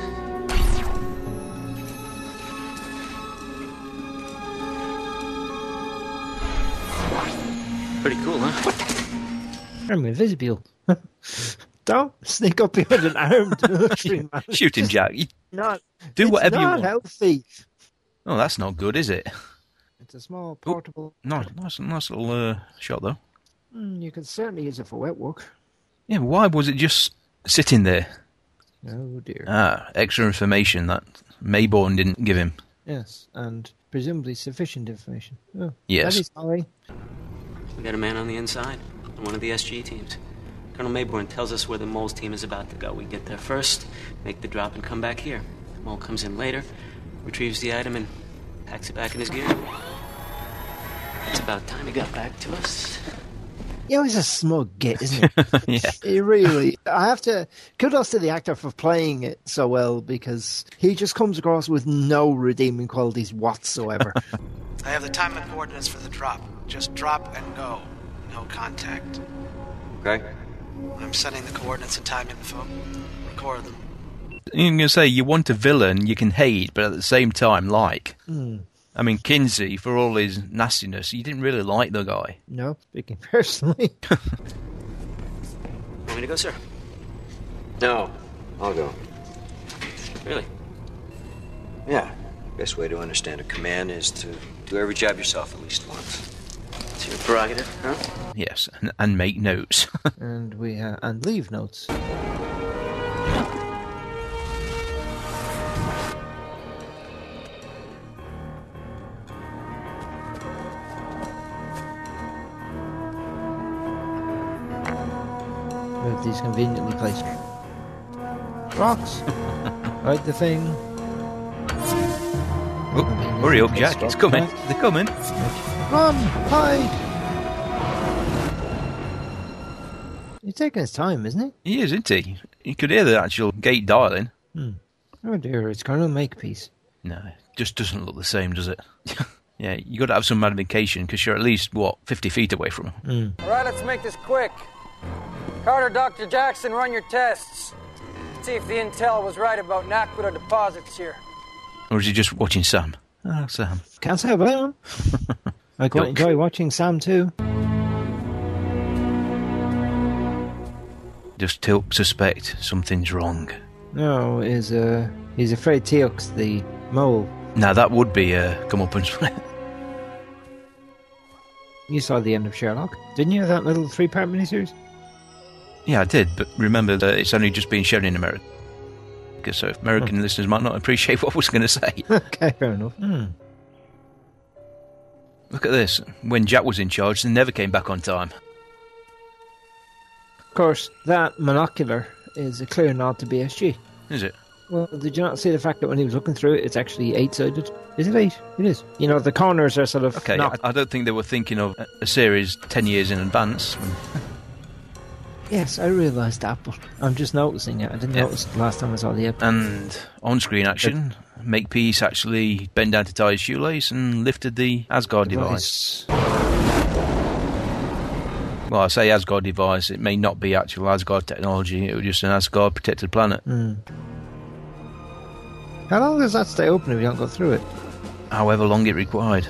Pretty cool, huh? I'm invisible. Don't sneak up behind an armed military man. Shoot him, Jack. Do It's whatever you not want. healthy. Oh, that's not good, is it? It's a small portable. Nice little shot, though. You can certainly use it for wet work. Yeah, but why was it just sitting there? Oh dear. Extra information that Mayborn didn't give him. Yes, and presumably sufficient information. Oh, Yes. that is sorry. We got a man on the inside, on one of the SG teams. Colonel Mayborn tells us where the Moles team is about to go. We get there first, make the drop, and come back here. The Mole comes in later, retrieves the item, and packs it back in his gear. It's about time he got back to us. He always a smug git, isn't it? Yeah. He really. I have to. Kudos to the actor for playing it so well, because he just comes across with no redeeming qualities whatsoever. I have the time and coordinates for the drop. Just drop and go. No contact. Okay. I'm setting the coordinates and time info. Record them. You're going to say you want a villain you can hate, but at the same time like. I mean, Kinsey, for all his nastiness, you didn't really like the guy. No, speaking personally. Want me to go, sir? No, I'll go. Really? Yeah. Best way to understand a command is to do every job yourself at least once. It's your prerogative, huh? Yes, and make notes. And we and leave notes. Move these conveniently placed rocks. Right, the thing. Hurry up, Jack. It's coming. They're coming. Run! Hide! He's taking his time, isn't He is, isn't he? You could hear the actual gate dialing. he? Oh dear, it's Colonel Makepeace. No, it just doesn't look the same, does it? Yeah, you got to have some magnification because you're at least, 50 feet away from him. All right, let's make this quick. Carter, Dr. Jackson, run your tests. See if the intel was right about Naquita deposits here. Or is he just watching Sam? Oh, Sam. Can't say I blame him. I quite enjoy watching Sam too. Just Tilk suspect something's wrong. No, he's afraid Teok's the mole. Now that would be a comeuppance. You saw the end of Sherlock, didn't you? That little 3-part miniseries? Yeah, I did, but remember that it's only just being shown in America. So American listeners might not appreciate what I was going to say. Okay, fair enough. Look at this. When Jack was in charge, they never came back on time. Of course, that monocular is a clear nod to BSG. Is it? Well, did you not see the fact that when he was looking through it, it's actually 8-sided? Is it 8? It is. You know, the corners are sort of... Okay, I don't think they were thinking of a series 10 years in advance. Yes, I realised that, but I'm just noticing it. I didn't notice it last time I saw the episode. And on-screen action, Makepeace actually bent down to tie his shoelace and lifted the Asgard device. Well, I say Asgard device, it may not be actual Asgard technology, it was just an Asgard protected planet. How long does that stay open if you don't go through it? However long it required.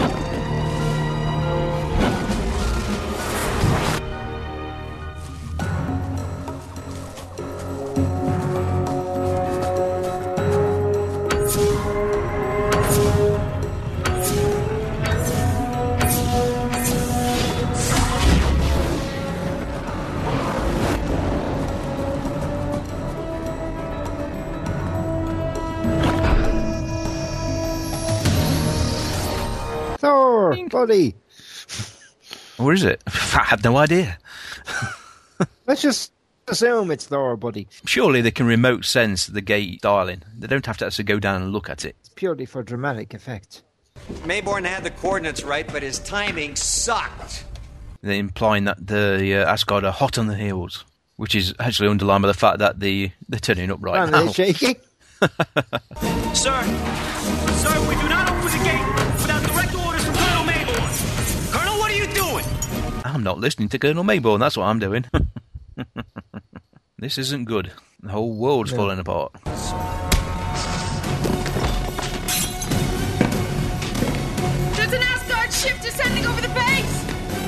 Thor, buddy. Or is it? I have no idea. Let's just assume it's Thor, buddy. Surely they can remote sense the gate dialing. They don't have to actually go down and look at it. It's purely for dramatic effect. Mayborn had the coordinates right, but his timing sucked. They're implying that the Asgard are hot on the heels, which is actually underlined by the fact that they're turning up right now. They're shaking. Sir, we do not open the gate without direct orders from Colonel Mayborn. Colonel, what are you doing? I'm not listening to Colonel Mayborn, that's what I'm doing. This isn't good. The whole world's falling apart. There's an Asgard ship descending over the base!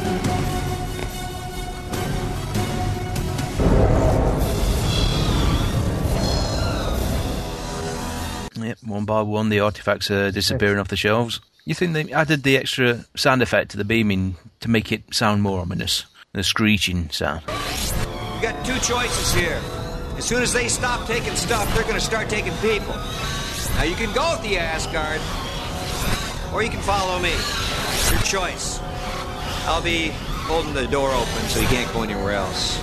Yep, one by one, the artifacts are disappearing off the shelves. You think they added the extra sound effect to the beaming to make it sound more ominous? The screeching sound. You got two choices here. As soon as they stop taking stuff, they're going to start taking people. Now, you can go with the Asgard, or you can follow me. Your choice. I'll be holding the door open so you can't go anywhere else.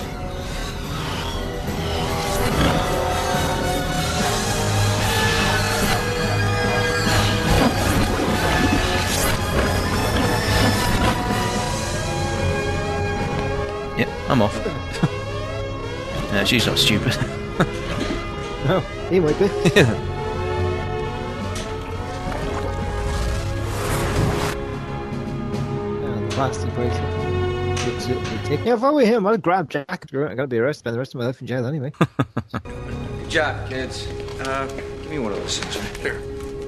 Yep, I'm off. No, she's not stupid. No, he might be. Plastic bracelet. Yeah, if I were him, I'd grab Jack. I'm gonna be arrested, spend the rest of my life in jail anyway. Good job, kids. Give me one of those things right here.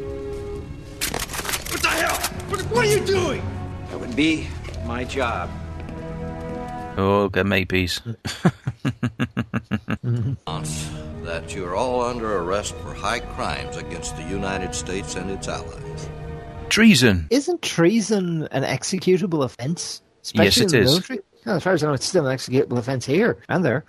What the hell? What are you doing? That would be my job. Oh, good maybes. That you're all under arrest for high crimes against the United States and its allies. Treason. Isn't treason an executable offence? Especially Yes, it in the is. military? Well, as far as I know, it's still an executable offence here and there.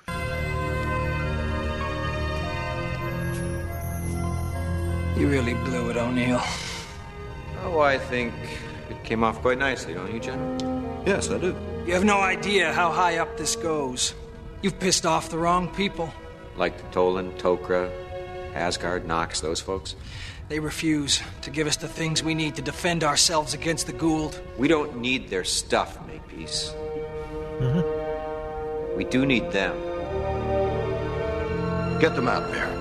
You really blew it, O'Neill. Oh, I think it came off quite nicely, don't you, John? Yes, I do. You have no idea how high up this goes. You've pissed off the wrong people. Like the Tolan, Tok'ra, Asgard, Nox, those folks? They refuse to give us the things we need to defend ourselves against the Gould. We don't need their stuff, Makepeace. Mm-hmm. We do need them. Get them out of here.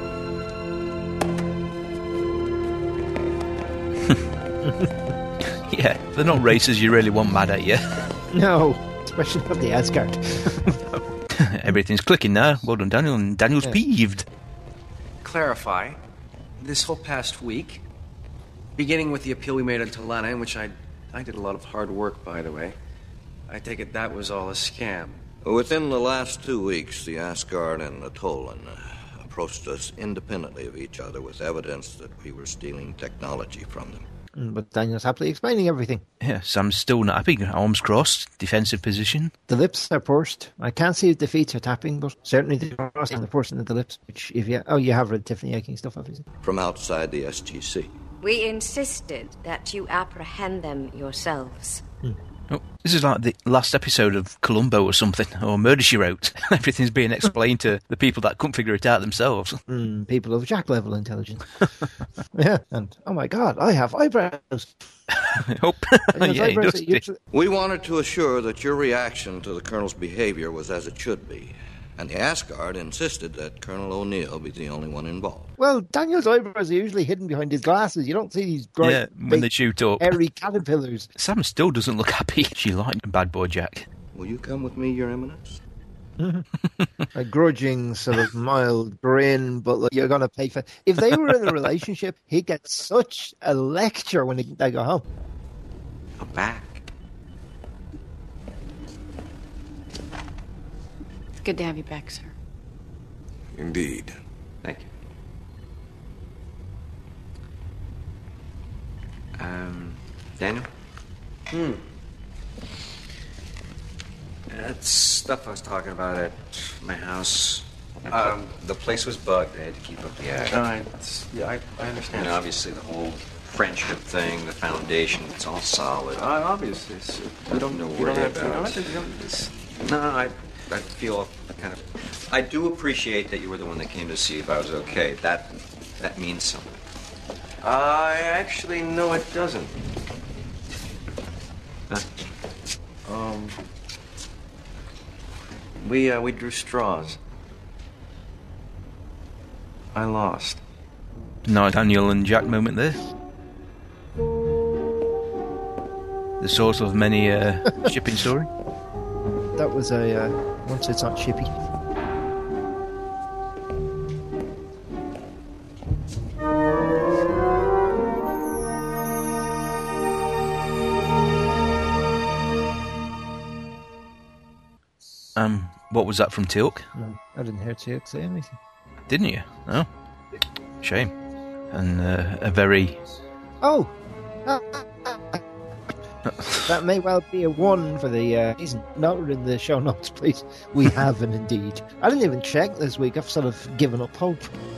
Yeah, they're not racers you really want mad at you. No, especially not the Asgard. Everything's clicking now. Well done, Daniel. And Daniel's peeved. Clarify, this whole past week, beginning with the appeal we made on Talana, in which I did a lot of hard work, by the way, I take it that was all a scam. Within the last 2 weeks, the Asgard and the Tolan approached us independently of each other with evidence that we were stealing technology from them. But Daniel's happily explaining everything. Yeah, Sam's still not happy. Arms crossed, defensive position. The lips are pursed. I can't see if the feet are tapping, but certainly the crossing and the pursing of the lips. Which, if you have read Tiffany Aching stuff, obviously. From outside the SGC. We insisted that you apprehend them yourselves. Oh, this is like the last episode of Columbo or something, or Murder, She Wrote. Everything's being explained to the people that couldn't figure it out themselves. People of Jack-level intelligence. Yeah, and, oh my God, I have eyebrows. Yeah, he does. We wanted to assure that your reaction to the Colonel's behavior was as it should be. And the Asgard insisted that Colonel O'Neill be the only one involved. Well, Daniel's eyebrows are usually hidden behind his glasses. You don't see these bright, when they shoot up. hairy caterpillars. Sam still doesn't look happy. She liked Bad Boy Jack. Will you come with me, Your Eminence? A grudging sort of mild grin, but like, you're going to pay for... If they were in a relationship, he'd get such a lecture when they go home. I'm back. It's good to have you back, sir. Indeed. Thank you. Daniel? That stuff I was talking about at my house. The place was bugged. I had to keep up the act. I understand. And obviously the whole friendship thing, the foundation, it's all solid. Obviously. You don't know You don't have about to. it. No, I feel kind of... I do appreciate that you were the one that came to see if I was okay. That means something. I actually know it doesn't. Huh? We drew straws. I lost. No Daniel and Jack moment there. The source of many shipping story. That was a once it's not shippy. What was that from Teal'c? No, I didn't hear Teal'c say anything. Didn't you? Oh, shame. And a very... Oh! That may well be a 1 for the season. Note in the show notes, please. We haven't indeed. I didn't even check this week. I've sort of given up hope.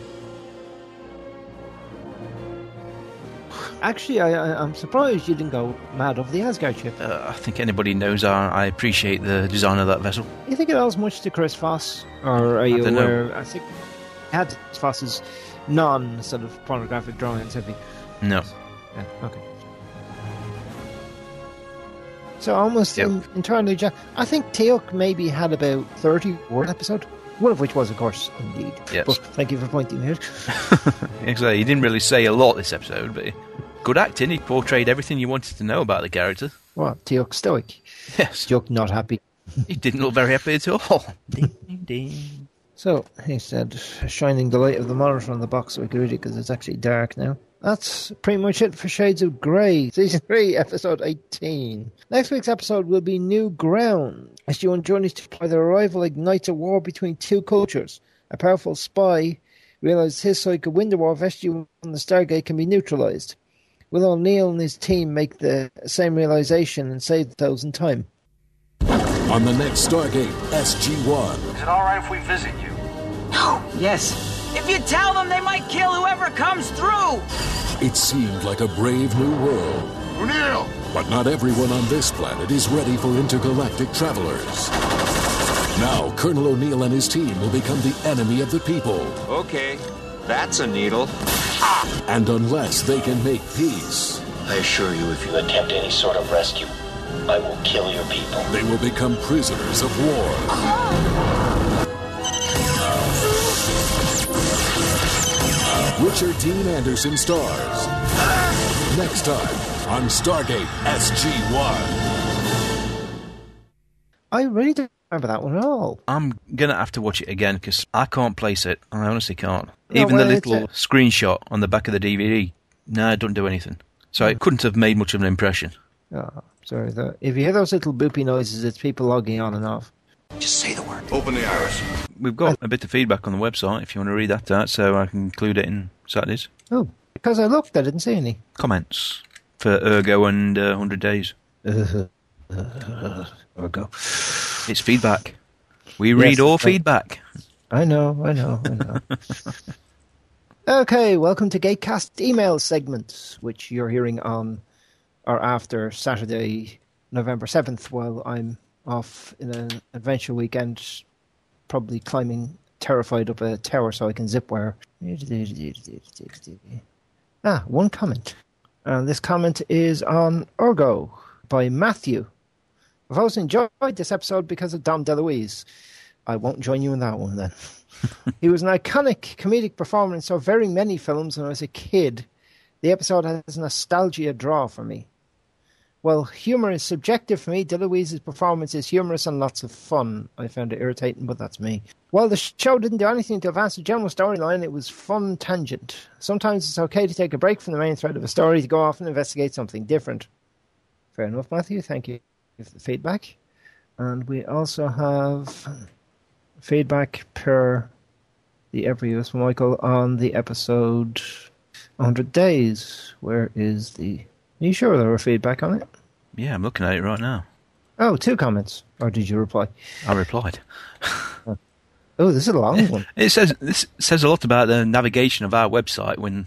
Actually, I'm surprised you didn't go mad over the Asgard ship. I think anybody knows I appreciate the design of that vessel. You think it owes much to Chris Foss? Or are you aware? Know. I think it had Foss's non-sort of pornographic drawings, have you? No. Yeah, okay. So almost entirely... I think Teal'c maybe had about 30 one episode. One of which was, of course, Indeed. Yes. But thank you for pointing out. Exactly. He didn't really say a lot this episode, but good acting. He portrayed everything you wanted to know about the character. What? Teal'c stoic? Yes. Teal'c not happy. He didn't look very happy at all. Ding, ding. So, he said, shining the light of the monitor on the box so we could read it because it's actually dark now. That's pretty much it for Shades of Grey, Season 3, Episode 18. Next week's episode will be New Ground. SG-1 journeys to where their arrival ignites a war between two cultures. A powerful spy realizes his side could win the war if SG-1 and the Stargate can be neutralized. Will O'Neill and his team make the same realization and save those in time? On the next Stargate, SG-1. Is it all right if we visit you? No. Yes. If you tell them, they might kill whoever comes through. It seemed like a brave new world. O'Neill! But not everyone on this planet is ready for intergalactic travelers. Now, Colonel O'Neill and his team will become the enemy of the people. Okay, that's a needle. And unless they can make peace... I assure you, if you attempt any sort of rescue, I will kill your people. They will become prisoners of war. Richard Dean Anderson stars. Next time on Stargate SG-1. I really don't remember that one at all. I'm going to have to watch it again because I can't place it. I honestly can't. Even the little screenshot on the back of the DVD, it doesn't do anything. So it couldn't have made much of an impression. Oh, sorry. If you hear those little boopy noises, it's people logging on and off. Just say the word. Open the iris. We've got a bit of feedback on the website if you want to read that out, so I can include it in Saturdays. Oh, because I looked, I didn't see any. Comments for Ergo and 100 Days. Ergo. It's feedback. We read all feedback. I know. Okay, welcome to Gatecast email segment, which you're hearing on or after Saturday, November 7th, while I'm off in an adventure weekend, probably climbing terrified up a tower so I can zip wire. One comment. And this comment is on Ergo by Matthew. I've always enjoyed this episode because of Dom DeLuise. I won't join you in that one then. He was an iconic comedic performer in so very many films when I was a kid. The episode has nostalgia draw for me. Well, humour is subjective for me. DeLuise's performance is humorous and lots of fun. I found it irritating, but that's me. While the show didn't do anything to advance the general storyline, it was fun tangent. Sometimes it's okay to take a break from the main thread of a story to go off and investigate something different. Fair enough, Matthew. Thank you for the feedback. And we also have feedback per the ever-use Michael on the episode 100 Days. Where is the... Are you sure there were feedback on it? Yeah, I'm looking at it right now. Oh, 2 comments. Or did you reply? I replied. Oh, this is a long one. This says a lot about the navigation of our website when...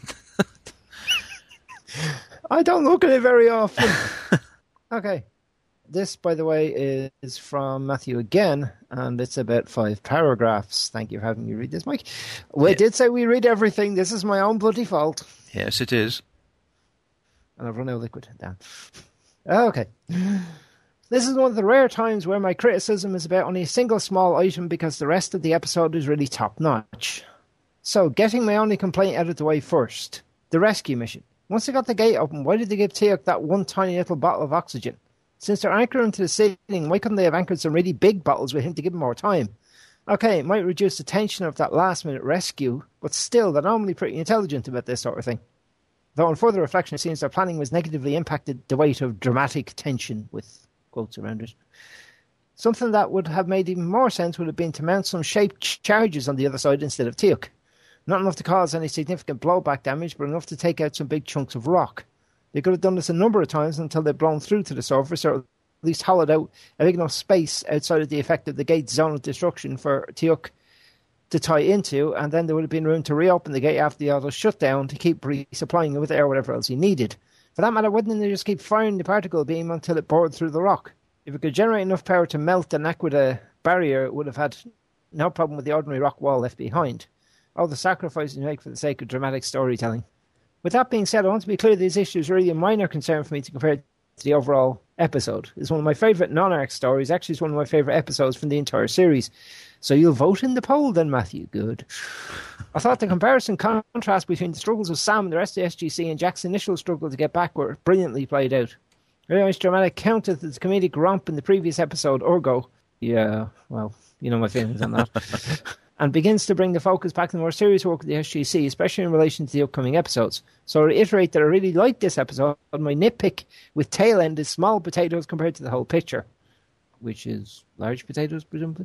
I don't look at it very often. Okay. This, by the way, is from Matthew again, and it's about 5 paragraphs. Thank you for having me read this, Mike. We did say we read everything. This is my own bloody fault. Yes, it is. And I've run out of liquid. Damn. Okay. This is one of the rare times where my criticism is about only a single small item because the rest of the episode is really top-notch. So, getting my only complaint out of the way first. The rescue mission. Once they got the gate open, why did they give Teal'c that one tiny little bottle of oxygen? Since they're anchoring to the ceiling, why couldn't they have anchored some really big bottles with him to give him more time? Okay, it might reduce the tension of that last-minute rescue, but still, they're normally pretty intelligent about this sort of thing. Though on further reflection, it seems their planning was negatively impacted the weight of dramatic tension, with quotes around it. Something that would have made even more sense would have been to mount some shaped charges on the other side instead of Teal'c. Not enough to cause any significant blowback damage, but enough to take out some big chunks of rock. They could have done this a number of times until they'd blown through to the surface, or at least hollowed out a big enough space outside of the effect of the gate's zone of destruction for Teal'c to tie into, and then there would have been room to reopen the gate after the auto shutdown to keep resupplying it with air or whatever else he needed. For that matter, wouldn't they just keep firing the particle beam until it bored through the rock? If it could generate enough power to melt the Naquadah barrier, it would have had no problem with the ordinary rock wall left behind. All the sacrifices you make for the sake of dramatic storytelling. With that being said, I want to be clear these issues are really a minor concern for me to compare to the overall episode. It's one of my favourite non-arc stories. Actually, it's one of my favourite episodes from the entire series. So you'll vote in the poll then, Matthew. Good. I thought the comparison contrast between the struggles of Sam and the rest of the SGC and Jack's initial struggle to get back were brilliantly played out. Very much dramatic counteth its comedic romp in the previous episode, Urgo. Yeah, well, you know my feelings on that. And begins to bring the focus back to the more serious work of the SGC, especially in relation to the upcoming episodes. So I reiterate that I really like this episode. My nitpick with tail end is small potatoes compared to the whole picture, which is large potatoes, presumably.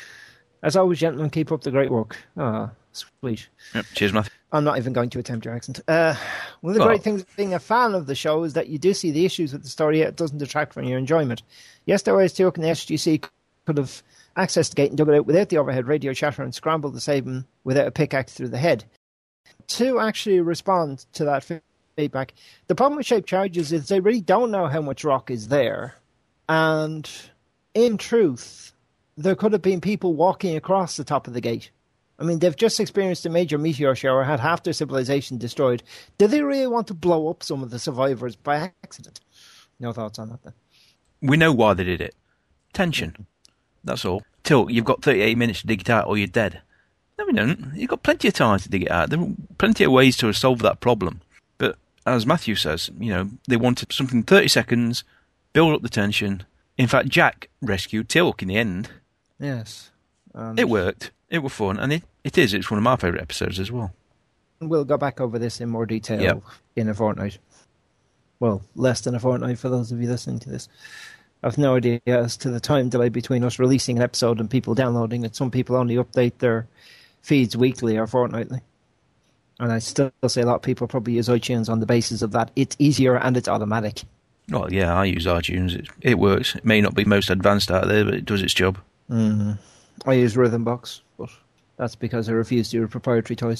As always, gentlemen, keep up the great work. Ah, sweet. Yep, cheers, Matthew. I'm not even going to attempt your accent. One of the great things of being a fan of the show is that you do see the issues with the story, yet it doesn't detract from your enjoyment. Yes, there was Teal'c and the SGC could have accessed the gate and dug it out without the overhead radio chatter and scrambled to save him without a pickaxe through the head. To actually respond to that feedback, the problem with shaped charges is they really don't know how much rock is there. And in truth, there could have been people walking across the top of the gate. I mean, they've just experienced a major meteor shower, had half their civilization destroyed. Do they really want to blow up some of the survivors by accident? No thoughts on that, then? We know why they did it. Tension. That's all. Till you've got 38 minutes to dig it out or you're dead. No, we don't. You've got plenty of time to dig it out. There are plenty of ways to solve that problem. But as Matthew says, they wanted something 30 seconds, build up the tension. In fact, Jack rescued Teal'c in the end. Yes. It worked. It was fun, and it's one of my favourite episodes as well. We'll go back over this in more detail in a fortnight. Well, less than a fortnight for those of you listening to this. I've no idea as to the time delay between us releasing an episode and people downloading it. Some people only update their feeds weekly or fortnightly. And I still say a lot of people probably use iTunes on the basis of that. It's easier and it's automatic. Well, yeah, I use iTunes. It works. It may not be most advanced out there, but it does its job. Mm-hmm. I use Rhythmbox, but that's because I refuse to use proprietary toys.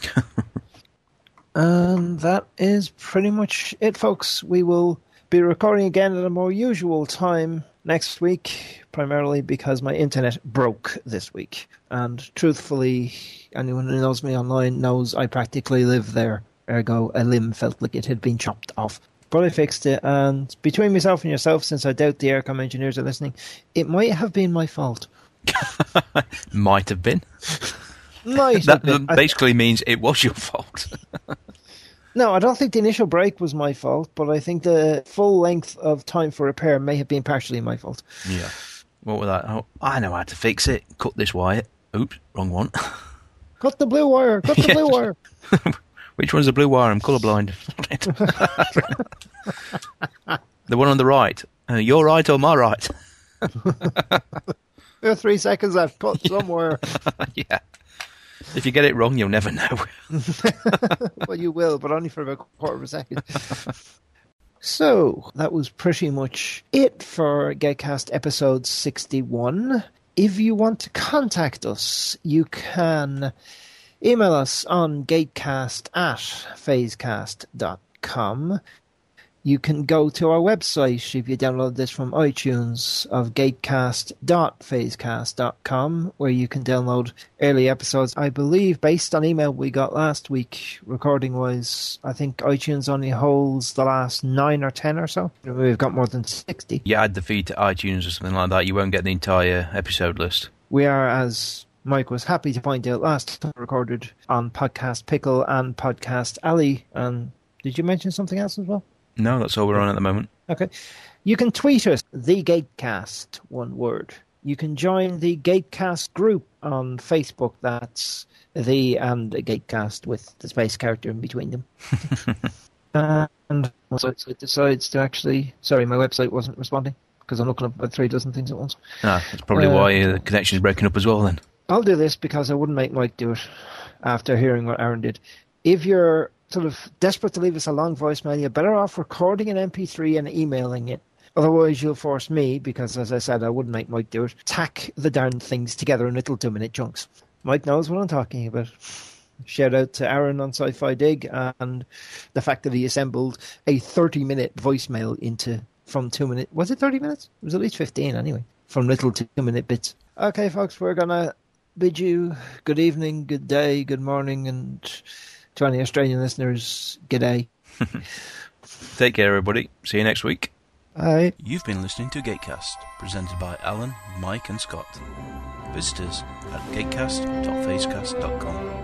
And that is pretty much it, folks. We will be recording again at a more usual time next week, primarily because my internet broke this week. And truthfully, anyone who knows me online knows I practically live there. Ergo, a limb felt like it had been chopped off. But I fixed it, and between myself and yourself, since I doubt the Aircom engineers are listening, it might have been my fault. Might have been. That basically means it was your fault. No, I don't think the initial break was my fault, but I think the full length of time for repair may have been partially my fault. Yeah. What was that? Oh, I know how to fix it. Cut this wire. Oops, wrong one. Cut the blue wire. Cut the blue wire. Which one's the blue wire? I'm colourblind. The one on the right. Your right or my right? There are 3 seconds left. Cut somewhere. Yeah. If you get it wrong, you'll never know. Well, you will, but only for about a quarter of a second. So, that was pretty much it for Gatecast episode 61. If you want to contact us, you can email us on gatecast@phasecast.com. You can go to our website if you download this from iTunes of gatecast.phasecast.com, where you can download early episodes. I believe, based on email we got last week, recording-wise, I think iTunes only holds the last 9 or 10 or so. We've got more than 60. You add the feed to iTunes or something like that, you won't get the entire episode list. We are, as Mike was happy to point out, last time recorded on Podcast Pickle and Podcast Alley. And did you mention something else as well? No, that's all we're on at the moment. Okay. You can tweet us, The Gatecast, one word. You can join the Gatecast group on Facebook. That's the and the Gatecast with the space character in between them. And my website decides to actually... Sorry, my website wasn't responding. because I'm looking at about 3 dozen things at once. That's probably why the connection's breaking up as well then. I'll do this because I wouldn't make Mike do it after hearing what Aaron did. If you're sort of desperate to leave us a long voicemail, you're better off recording an MP3 and emailing it. Otherwise, you'll force me, because as I said, I wouldn't make Mike do it, tack the darn things together in little 2-minute chunks. Mike knows what I'm talking about. Shout out to Aaron on Sci-Fi Dig and the fact that he assembled a 30-minute voicemail from 2 minutes. Was it 30 minutes? It was at least 15 anyway, from little 2-minute bits. Okay, folks, we're going to bid you good evening, good day, good morning, and to any Australian listeners, g'day. Take care, everybody. See you next week. Bye. You've been listening to Gatecast, presented by Alan, Mike and Scott. Visit us at gatecast.facecast.com.